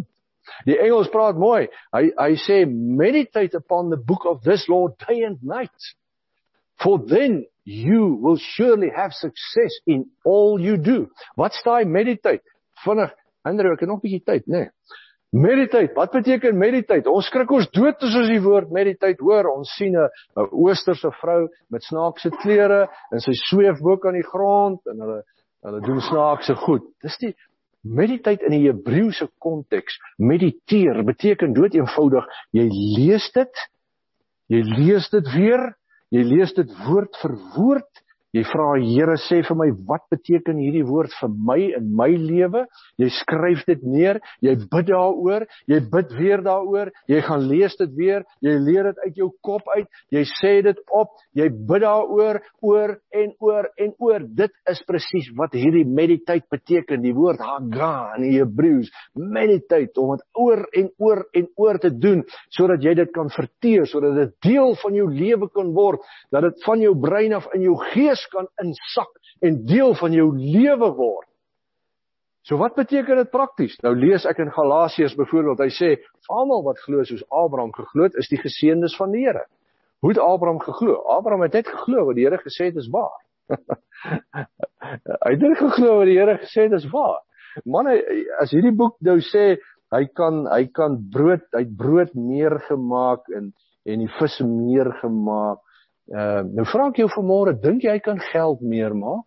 Speaker 3: Die Engels praat mooi. Hy sê, meditate upon the book of this law day and night. For then you will surely have success in all you do. Wat staan meditate? Vinnig, Andrew, ek het nog 'n bietjie tyd, nee. Meditate, wat beteken meditate? Ons skrik ons dood as ons die woord meditate hoor. Ons sien 'n oosterse vrou met snaakse klere en sy sweef bo aan die grond en hulle doen snaakse goed. Dis die meditate in die Hebreëse konteks. Mediteer beteken dood eenvoudig, jy lees dit weer, jy lees dit woord vir woord. Jy vra, Here, sê vir my, wat beteken hierdie woord vir my in my lewe? Jy skryf dit neer, jy bid daaroor, jy bid weer daaroor, jy gaan lees dit weer, jy leer dit uit jou kop uit, jy sê dit op, jy bid daaroor, oor en oor en oor. Dit is presies wat hierdie meditate beteken, die woord haga in die Hebreëus. Meditate, om het oor en oor en oor te doen, sodat jy dit kan verteer, sodat dit deel van jou lewe kan word, dat dit van jou brein af in jou gees kan insak en deel van jou lewe word. So wat beteken dit prakties? Nou lees ek in Galasiërs byvoorbeeld, hy sê, almal wat glo soos Abraham geglo het, is die geseëndes van die Here. Hoe het Abraham geglo? Abraham het net geglo wat die Here gesê het is waar. Hy het net geglo wat die Here gesê het is waar. Man, as hierdie boek nou sê, hy het brood meer gemaak en die vis meer gemaak. Nou vra ek jou vanmôre, dink jy kan geld meer maak?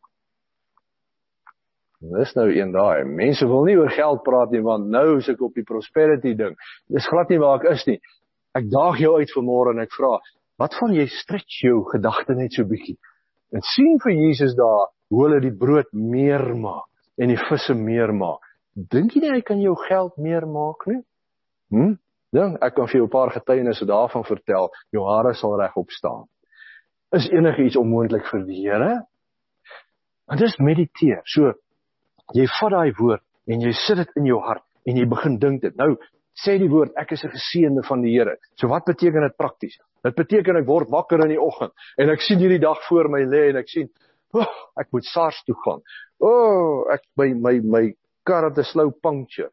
Speaker 3: Dis nou een daai. Mense wil nie oor geld praat nie, want nou is ek op die prosperity ding. Dis glad nie waar ek is nie. Ek daag jou uit vanmôre en ek vra, wat van jy stretch jou gedagte net so bietjie? En sien vir Jesus daar, hoe hulle die brood meer maak en die visse meer maak. Dink jy nie hy kan jou geld meer maak nie? Dan, ek kan vir jou 'n paar getuienisse daarvan vertel, jou hare sal regop staan. Is enige iets onmoontlik vir die Here? En dis mediteer. So, jy vat daai woord en jy sit dit in jou hart en jy begin dink dit. Nou, sê die woord, ek is 'n geseënde van die Here. So wat beteken dit prakties? Dit beteken ek word wakker in die oggend en ek sien hierdie dag voor my lê en ek sien, ek moet SARS toe gaan. Ek my kar het 'n slow puncture.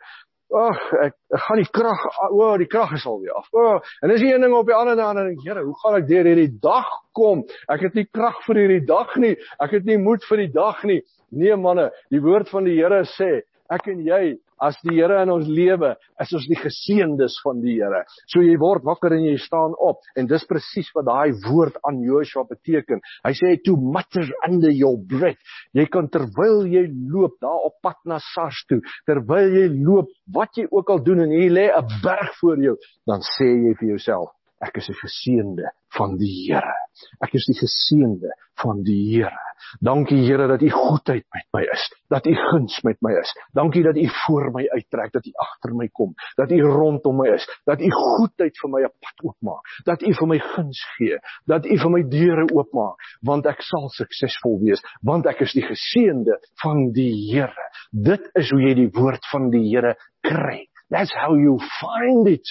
Speaker 3: Ek gaan die krag is al weer af. En dis die een ding op die ander en ek dink, Here, hoe gaan ek deur hierdie dag kom? Ek het nie krag vir hierdie dag nie. Ek het nie moed vir die dag nie. Nee manne, die woord van die Here sê, ek en jy, as die Here in ons lewe, is ons die geseëndes van die Here. So jy word wakker en jy staan op. En dis presies wat daai woord aan Joshua beteken. Hy sê, to mutter under your breath. Jy kan terwyl jy loop, daar op pad na SARS toe, terwyl jy loop, wat jy ook al doen, en hier lê 'n berg voor jou, dan sê jy vir jouself, ek is 'n geseënde van die Here. Ek is die geseënde van die Here. Dankie Here dat U goedheid met my is, dat U guns met my is. Dankie dat U voor my uittrek, dat U agter my kom, dat U rondom my is, dat U goedheid vir my 'n pad oopmaak, dat U vir my guns gee, dat U vir my deure oopmaak, want ek sal suksesvol wees, want ek is die geseënde van die Here. Dit is hoe jy die woord van die Here kry. That's how you find it.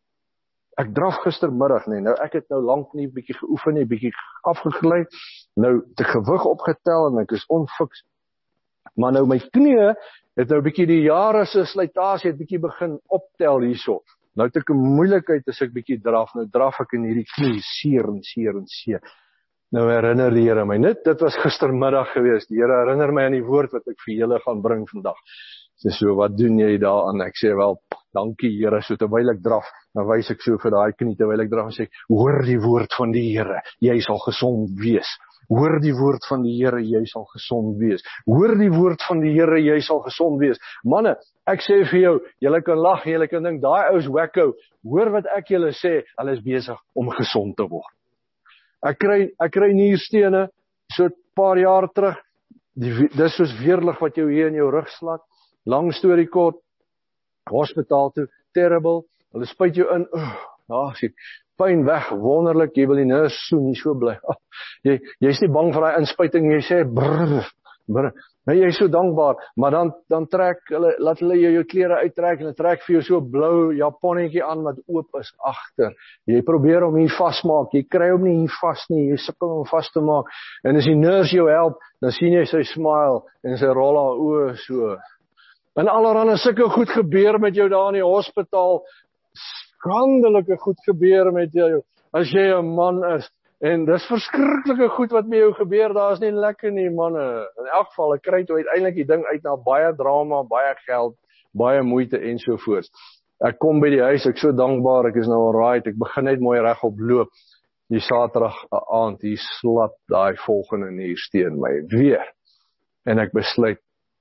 Speaker 3: Ek draf gistermiddag nie, nou ek het nou lank nie bietjie geoefen nie, bietjie afgeglei, nou te gewig opgetel en ek is onfiks, maar nou my knie het nou bietjie die jare se slytasie het bietjie begin optel hierso. Nou het ek 'n moeilikheid as ek bietjie draf, nou draf ek in hierdie knie seer en seer en seer. Nou herinner die Here my, dit was gistermiddag gewees, die Here herinner my aan die woord wat ek vir julle gaan bring vandag. So, wat doen jy daaraan? Ek sê wel, dankie Here, so terwyl ek draf, dan wys ek so vir daai knie, terwyl ek draf en sê, hoor die woord van die Here, jy sal gesond wees. Hoor die woord van die Here, jy sal gesond wees. Hoor die woord van die Here, jy sal gesond wees. Manne, ek sê vir jou, julle kan lag, julle kan dink, daai ou's wacko, hoor wat ek julle sê, hulle is besig om gesond te word. Ek kry nierstene, so 'n paar jaar terug, dis soos weerlig wat jou hier in jou rug slaat. Lang storie kort, hospitaal toe, terrible, hulle spuit jou in, sê, pyn weg, wonderlik, jy wil die nurse soen, nie so bly, jy is nie bang vir die inspuiting, jy sê, brrr, jy is so dankbaar, maar dan trek hulle, laat hulle jou klere uittrek, en hulle trek vir jou so blou japonnetjie aan, wat oop is agter, jy probeer om hier vastmaak, jy kry hom nie hier vast nie, jy sukkel om vast te maak, en as die nurse jou help, dan sien jy sy smile, en sy rol haar oë so, En allerhande sulke goed gebeur met jou daar in die hospitaal. Skandelike goed gebeur met jou, as jy 'n man is. En dis verskriklike goed wat met jou gebeur, daar is nie lekker nie, manne. In elk geval, ek kry toe uiteindelik die ding uit na baie drama, baie geld, baie moeite ensovoorts. Ek kom by die huis, ek so dankbaar, ek is nou alright, ek begin net mooi regop loop. Die Saterdag aand, hier slap daai volgende niersteen my weer. En ek besluit,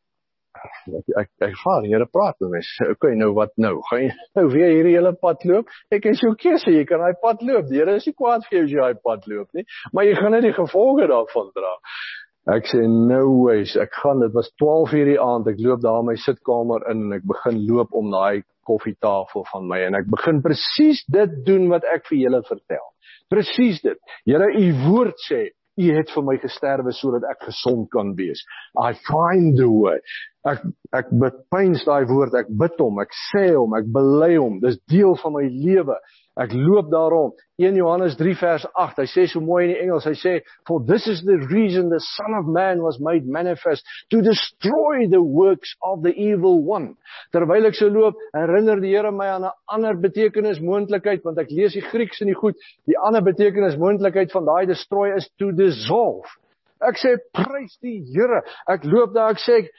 Speaker 3: ek vaar, Here praat met my, okay, nou wat nou? Gaan jy nou weer hierdie hele pad loop? Ek is jou keuse, jy kan daai pad loop, die Here is nie kwaad vir jou as jy daai pad loop nie, maar jy gaan net die gevolge daarvan dra. Ek sê, no ways, dit was 12 uur die aand, ek loop daar in my sitkamer in, en ek begin loop om daai koffietafel van my, en ek begin presies dit doen wat ek vir julle vertel. Presies dit. Here, u woord sê, u het vir my gesterwe sodat ek gesond kan wees. I find the way. Ek bepyns daai woord, ek bid hom, ek sê hom, ek bely hom, dis deel van my lewe. Ek loop daarom. 1 Johannes 3 vers 8, hy sê so mooi in die Engels, hy sê, for this is the reason the Son of Man was made manifest, to destroy the works of the evil one. Terwyl ek so loop, herinner die Here my aan 'n ander betekenismoontlikheid, want ek lees die Grieks in die goed, die ander betekenismoontlikheid van daai destroy is to dissolve. Ek sê, prys die Here, ek loop daar, ek sê,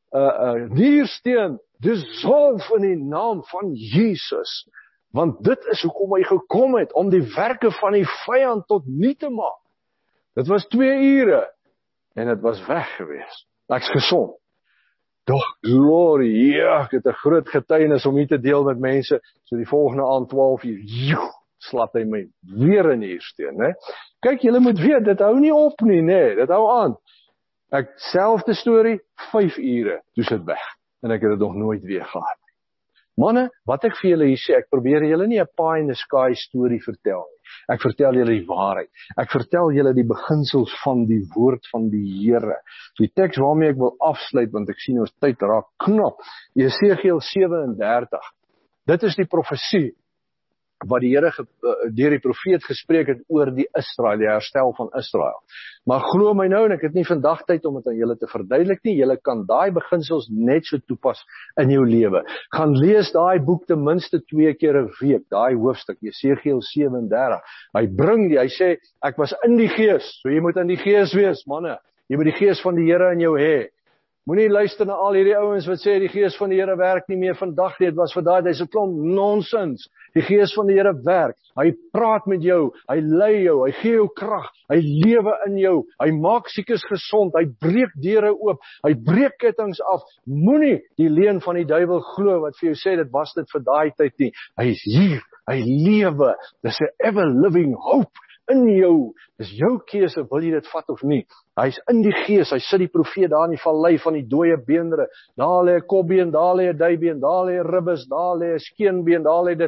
Speaker 3: niersteen, dissolve in die naam van Jesus. Want dit is hoekom hy gekom het, om die werke van die vyand tot nie te maak. Dit was 2 ure, en het was weg gewees. Ek's gesond. Doch, glory, ja, ek het 'n groot getuienis om hier te deel met mense, so die volgende aand 12 uur, slap hy my weer in niersteen, né? Kyk, julle moet weet, dit hou nie op nie, né? Dit hou aan. Ek selfde storie, 5 ure, toe sit weg, en ek het dit nog nooit weer gehad. Manne, wat ek vir julle hier sê, ek probeer julle nie 'n pie in the sky storie vertel nie. Ek vertel julle die waarheid. Ek vertel julle die beginsels van die woord van die Here. Die teks waarmee ek wil afsluit, want ek sien ons tyd raak knap. Jesegiel 37. Dit is die profesie wat die Here deur die profeet gespreek het oor die Israel, die herstel van Israel. Maar glo my nou, en ek het nie vandag tyd om dit aan julle te verduidelik nie, julle kan daai beginsels net so toepas in jou lewe. Gaan lees daai boek ten minste 2 keer 'n week, daai hoofstuk, Jesegiel 37. Hy sê, ek was in die gees, so jy moet in die gees wees, manne. Jy moet die gees van die Here in jou hê. Moenie luister na al hierdie ouens wat sê die gees van die Here werk nie meer vandag nie, dit was vir daai, dis 'n klomp nonsens. Die gees van die Here werk. Hy praat met jou, hy lei jou, hy gee jou krag, hy lewe in jou, hy maak siekes gesond, hy breek deure oop, hy breek kettinge af. Moenie die leuen van die duiwel glo wat vir jou sê dit was dit vir daai tyd nie. Hy is hier, hy lewe. Dis 'n ever living hope in jou. Dis jou keuse, wil jy dit vat of nie. Hy's in die gees, hy sit die profeet daar in die vallei van die dooie beendere. Daar lê 'n kopbeen, daar lê 'n duibeen, daar lê 'n ribbes, daar lê 'n skeenbeen, daar lê dit.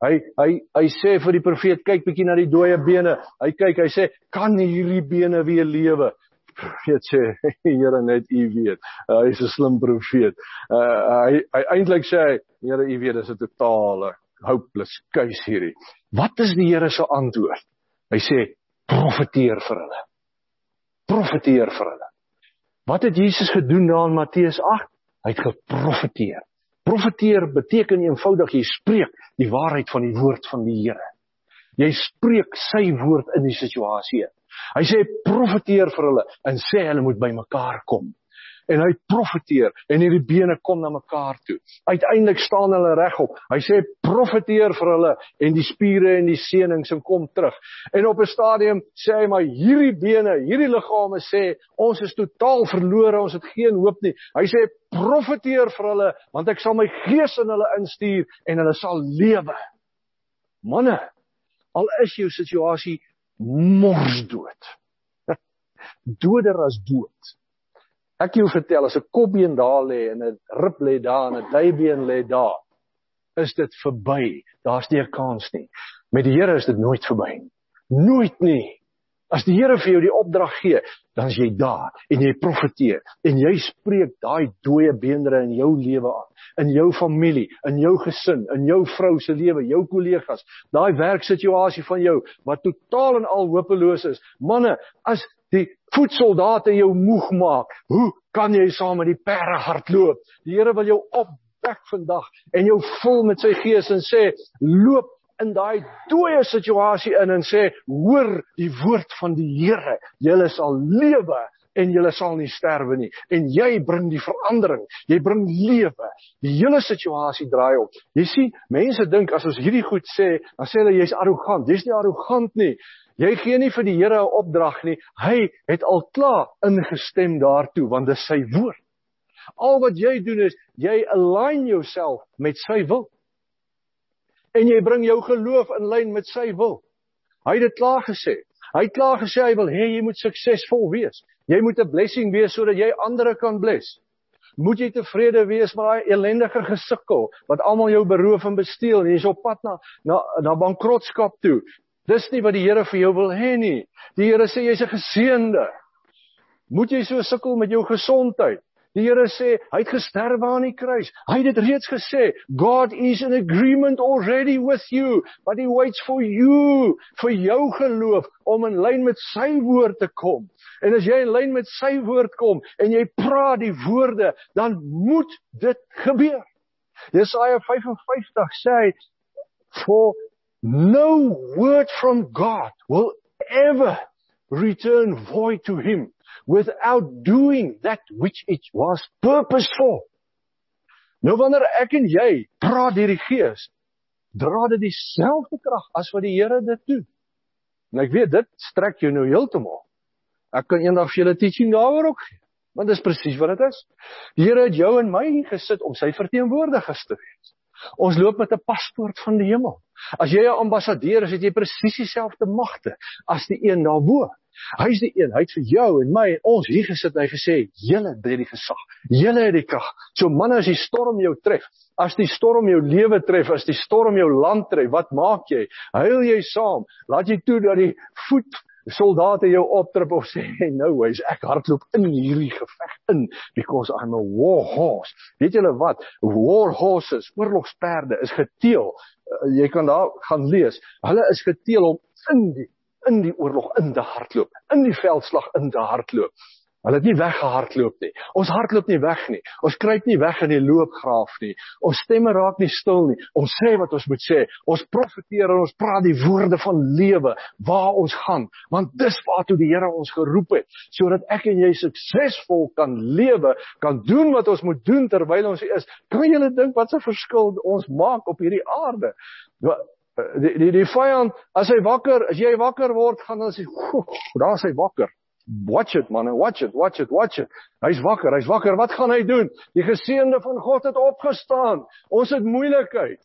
Speaker 3: Hy sê vir die profeet, kyk bietjie na die dooie bene. Hy kyk, hy sê, kan hierdie bene weer lewe? Profeet sê, Here, net u weet. Hy's 'n slim profeet. Hy eintlik sê hy, Here, u weet, dis 'n totale hopeless case hierdie. Wat is die Here se antwoord? Hy sê, profeteer vir hulle. Profeteer vir hulle. Wat het Jesus gedoen daar in Matteus 8? Hy het geprofeteer. Profeteer beteken eenvoudig, jy spreek die waarheid van die woord van die Here. Jy spreek sy woord in die situasie. Hy sê, profeteer vir hulle, en sê hulle moet by mekaar kom. En hy profeteer, en hierdie bene kom na mekaar toe. Uiteindelik staan hulle regop. Hy sê, profeteer vir hulle, en die spiere en die senings, en kom terug. En op 'n stadium sê hy, maar hierdie bene, hierdie liggame sê, ons is totaal verlore, ons het geen hoop nie. Hy sê, profeteer vir hulle, want ek sal my gees in hulle instuur, en hulle sal lewe. Manne, al is jou situasie morsdood. Doder as dood. Ek jou vertel, as 'n kopbeen daar lê, en 'n rib lê daar, en 'n duibeen lê daar, is dit verby. Daar's nie 'n kans nie. Met die Here is dit nooit verby. Nooit nie. As die Here vir jou die opdrag gee, dan is jy daar, en jy profeteer, en jy spreek daai dooie beendere in jou lewe aan, in jou familie, in jou gesin, in jou vrou se lewe, jou kollegas, daai werksituasie van jou, wat totaal en al hopeloos is. Manne, as die voetsoldate jou moeg maak, hoe kan jy saam met die perde hardloop? Die Here wil jou opwek vandag en jou vul met sy gees en sê, loop in daai dooie situasie in en sê, hoor die woord van die Here, julle sal lewe en julle sal nie sterwe nie. En jy bring die verandering, jy bring lewe. Die hele situasie draai op. Jy sien, mense dink as ons hierdie goed sê, dan sê hulle jy's arrogant. Jy's nie arrogant nie. Jy gee nie vir die Here 'n opdrag nie. Hy het al klaar ingestem daartoe, want dis sy woord. Al wat jy doen is, jy align jouself met sy wil. En jy bring jou geloof in lyn met sy wil. Hy het dit klaar gesê. Hy het klaar gesê, hy wil hê jy moet suksesvol wees. Jy moet 'n blessing wees, sodat jy ander kan bless. Moet jy tevrede wees met daai ellendige gesukkel, wat almal jou beroof en besteel, en jy is op pad na bankrotskap toe. Dis nie wat die Here vir jou wil hê nie. Die Here sê, jy's 'n geseënde. Moet jy so sukkel met jou gesondheid? Die Here sê, hy het gesterwe aan die kruis. Hy het dit reeds gesê, God is in agreement already with you, but he waits for you, vir jou geloof, om in lyn met sy woord te kom. En as jy in lyn met sy woord kom, en jy praat die woorde, dan moet dit gebeur. Jesaja 55 sê, for no word from God will ever return void to him, without doing that which it was purposed for. Nou wanneer ek en jy praat deur die Gees, dra dit dieselfde krag as wat die Here dit doen. En ek weet, dit strek jou nou heeltemal. Ek kan eendag vir julle teaching daaroor ook gee, want dis presies wat dit is. Die Here het jou en my gesit om sy verteenwoordigers te wees. Ons loop met 'n paspoort van die hemel. As jy 'n ambassadeur is, het jy presies dieselfde magte as die een daarbo. Hy is die een, hy het vir jou en my en ons hier gesit en hy gesê, julle het die gesag, julle het die krag. So manne, as die storm jou tref, as die storm jou lewe tref, as die storm jou land tref, wat maak jy? Huil jy saam? Laat jy toe dat die voetsoldate jou optrip of sê, no ways, ek hardloop in hierdie geveg in, because I'm a war horse. Weet julle wat? War horses, oorlogsperde, is geteel. Jy kan daar gaan lees. Hulle is geteel om in die oorlog in te hardloop, in die veldslag in te hardloop. Hulle het nie weggehardloop nie. Ons hardloop nie weg nie. Ons kruip nie weg in die loopgraaf nie. Ons stemme raak nie stil nie. Ons sê wat ons moet sê. Ons profeteer en ons praat die woorde van lewe waar ons gaan. Want dis waartoe die Here ons geroep het, sodat ek en jy suksesvol kan lewe, kan doen wat ons moet doen terwyl ons hier is. Kan julle dink wat 'n verskil ons maak op hierdie aarde? Die vyand, as jy wakker word, gaan dan sê, daar is hy wakker. Watch it, man, watch it. Hy's wakker, wat gaan hy doen? Die geseënde van God het opgestaan. Ons het moeilikheid.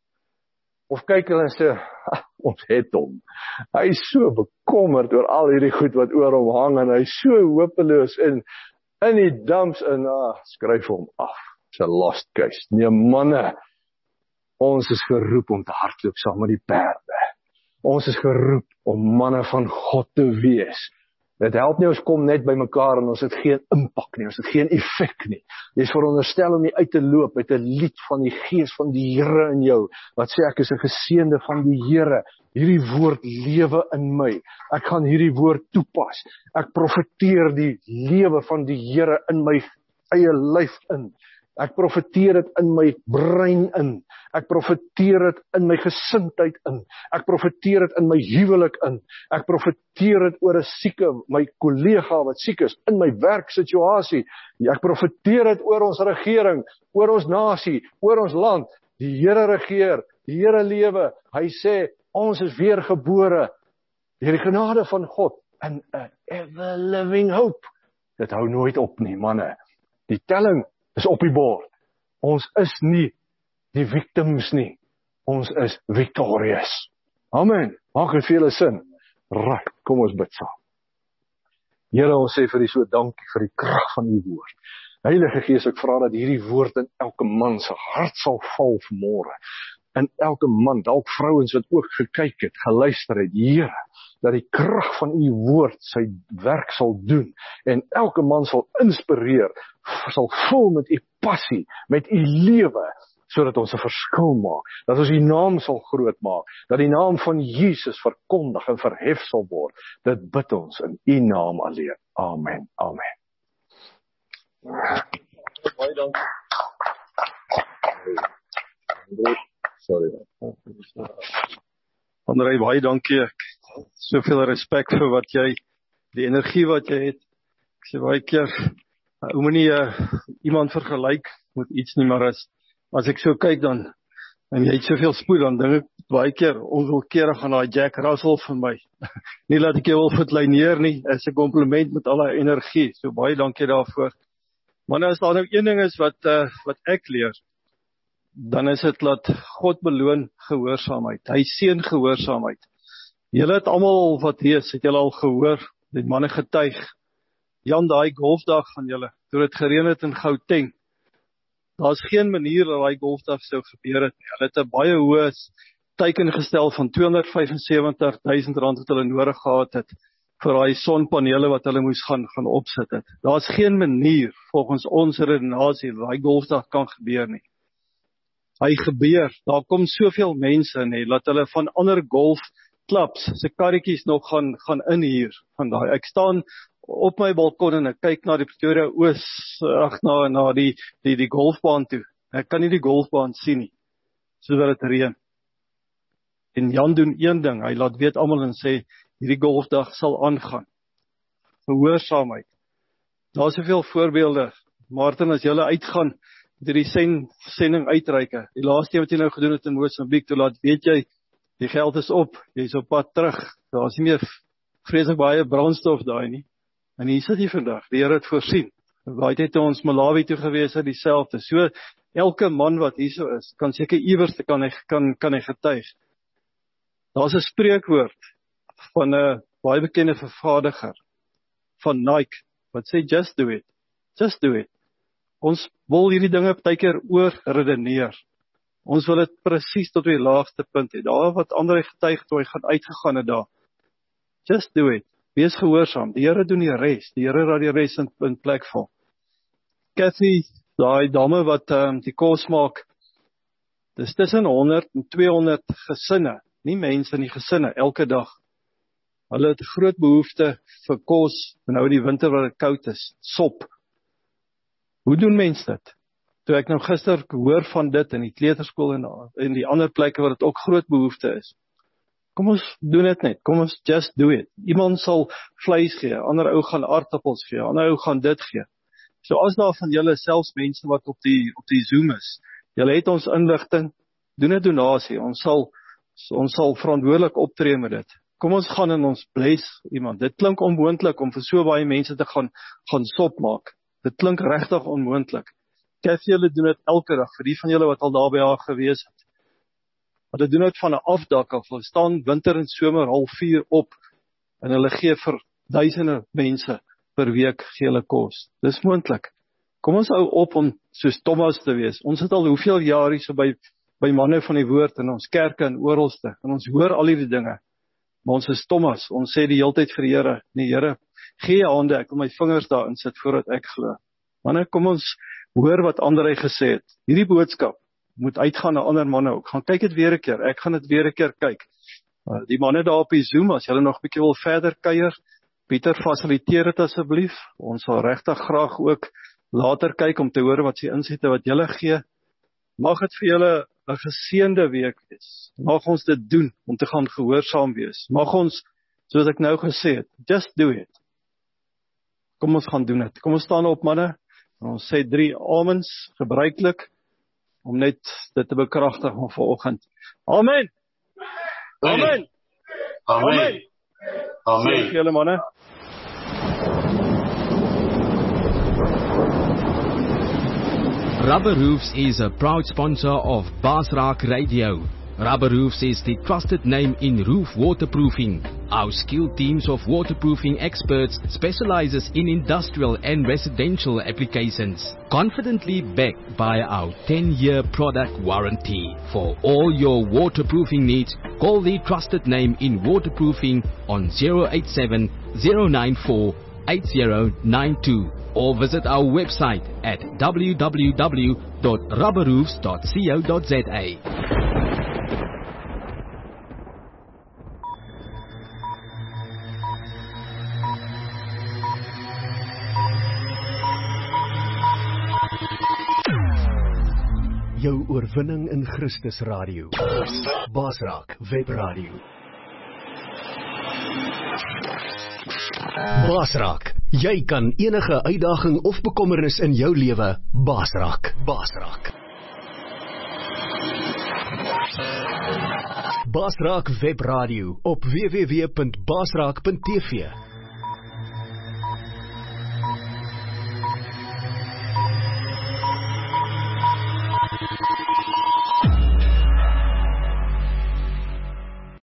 Speaker 3: Of kyk hulle en sê, ons het hom. Hy is so bekommerd oor al hierdie goed wat oor hom hang, en hy is so hopeloos in die dumps, en skryf hom af. It's a lost case. Nee, manne, ons is geroep om te hardloop saam met die perde. Ons is geroep om manne van God te wees. Dit help nie, ons kom net by mekaar en ons het geen impak nie, ons het geen effek nie. Jy is veronderstel om nie uit te loop met 'n lied van die Gees van die Here in jou, wat sê ek is 'n geseënde van die Here. Hierdie woord lewe in my. Ek gaan hierdie woord toepas. Ek profeteer die lewe van die Here in my eie lyf in. Ek profeteer dit in my brein in. Ek profeteer dit in my gesindheid in. Ek profeteer dit in my huwelik in. Ek profeteer dit oor 'n sieke, my kollega wat siek is, in my werksituasie. Ek profeteer dit oor ons regering, oor ons nasie, oor ons land. Die Here regeer, die Here lewe. Hy sê, ons is weer gebore deur die genade van God in 'n ever living hope. Dit hou nooit op nie, manne. Die telling is op die bord. Ons is nie die victims nie. Ons is victorious. Amen. Maak dit vir julle sin? Right, kom ons bid saam. Here, ons sê vir U so dankie vir die krag van U woord. Heilige Gees, ek vra dat hierdie woord in elke man se hart sal val vanmôre. In elke man, dalk vrouens wat ook gekyk het, geluister het, Here, dat die krag van U woord sy werk sal doen, en elke man sal inspireer, sal vul met U passie, met U lewe, sodat ons 'n verskil maak, dat ons die naam sal groot maak, dat die naam van Jesus verkondig en verhef sal word. Dit bid ons in U naam alleen. Amen. Amen. Baie dankie. Sorry.
Speaker 4: André, baie dankie. Ek soveel respek vir wat jy, die energie wat jy het. Ek sê baie keer, moenie iemand vergelyk met iets nie, maar as ek so kyk dan, en jy het soveel spoed, dan dink ek baie keer onwillekeurig aan daai Jack Russell van my. Nie laat ek jou wil verkleineer nie, is 'n kompliment met al daai energie. So baie dankie daarvoor. Maar nou as daar nou een ding is wat ek leer, dan is dit dat God beloon gehoorsaamheid. Hy seën gehoorsaamheid. Julle het almal wat hier is, het julle al gehoor, die manne getuig. Jan, daai golfdag van julle, toe dit gereën het in Gauteng, daar's geen manier dat daai golfdag sou gebeur het nie. Hulle het 'n baie hoë teiken gestel van R275,000 wat hulle nodig gehad het vir daai sonpanele wat hulle moes gaan opsit het. Daar's geen manier volgens ons redenasie dat daai golfdag kan gebeur nie. Hy gebeur, daar kom soveel mense in, dat hulle van ander golfklubs se karretjies nog gaan inhuur van daai. Ek staan op my balkon en ek kyk na die Pretoria Oos, na die golfbaan toe. Ek kan nie die golfbaan sien nie, sodat dit reën. En Jan doen een ding, hy laat weet almal en sê, hierdie golfdag sal aangaan. Gehoorsaamheid. Daar is soveel voorbeelde. Martin, as julle uitgaan, die sending uitreike. Die laaste wat jy nou gedoen het in Mosambik, toe laat weet jy, die geld is op, jy is op pad terug. Daar is nie meer vreeslik baie brandstof daai nie. En hier sit jy vandag, die Here het voorsien. Baie tyd toe ons Malawi toe gewees het, dieselfde. So, elke man wat hier so is, kan seker iewers kan hy getuig. Daar's 'n spreekwoord van 'n baie bekende vervaardiger van Nike, wat sê, just do it. Just do it. Ons wil hierdie dinge partykeer oor redeneer. Ons wil dit presies tot die laagste punt hê. Daar wat ander getuig toe hy gaan uitgegaan het daar. Just do it. Wees gehoorsaam. Die Here doen die res. Die Here laat die res in plek val. Kathy, daai dame wat die kos maak, dis tussen 100 en 200 gesinne, nie mense in die gesinne, elke dag. Hulle het groot behoefte vir kos, nou in die winter waar dit koud is, sop. Hoe doen mense dit? Toe ek nou gister hoor van dit in die kleuterskool en die ander plekke waar dit ook groot behoefte is. Kom ons doen dit net, kom ons just do it. Iemand sal vleis gee, ander ou gaan aardappels gee, ander ou gaan dit gee. So as daar van julle selfs mense wat op die Zoom is, julle het ons inligting, doen 'n donasie, ons sal verantwoordelik optree met dit. Kom ons gaan en ons bless iemand. Dit klink onmoontlik om vir so baie mense te gaan sop maak. Dit klink regtig onmoontlik. Kathy, julle doen dit elke dag, vir die van julle wat al daar by haar gewees het. Hulle doen dit van 'n afdak af, hulle staan winter en somer 3:30 op, en hulle gee vir duisende mense per week gee hulle kos. Dis moontlik. Kom ons hou op om soos Thomas te wees. Ons het al hoeveel jaar hier so by manne van die woord in ons kerke en oralste, en ons hoor al hierdie dinge. Maar ons is Thomas, ons sê die hele tyd vir die Here, nee Here, gee hande, ek wil my vingers daarin sit voordat ek glo. Manne, kom ons hoor wat André gesê het. Hierdie boodskap moet uitgaan na ander manne ook. Gaan kyk dit weer 'n keer. Ek gaan dit weer 'n keer kyk. Die manne daar op die Zoom, as julle nog 'n bietjie wil verder kuier, Pieter, fasiliteer dit asseblief. Ons sal regtig graag ook later kyk om te hoor wat se insette wat julle gee. Mag dit vir julle 'n geseënde week wees. Mag ons dit doen om te gaan gehoorsaam wees. Mag ons, soos ek nou gesê het, just do it. Kom ons gaan doen dit. Kom ons staan op, manne. En ons sê 3 amens, gebruiklik, om net dit te bekragtig van vanoggend. Amen! Amen! Amen! Amen! Sê julle, manne.
Speaker 2: Rubber Roofs is a proud sponsor of Basraak Radio. Rubber Roofs is the trusted name in roof waterproofing. Our skilled teams of waterproofing experts specializes in industrial and residential applications. Confidently backed by our 10-year product warranty. For all your waterproofing needs, call the trusted name in waterproofing on 087 094 8092 or visit our website at www.rubberroofs.co.za.
Speaker 1: Jou oorwinning in Christus Radio. Basraak Webradio. Basraak, jy kan enige uitdaging of bekommernis in jou lewe basraak. Basraak. Basraak Webradio op www.basraak.tv.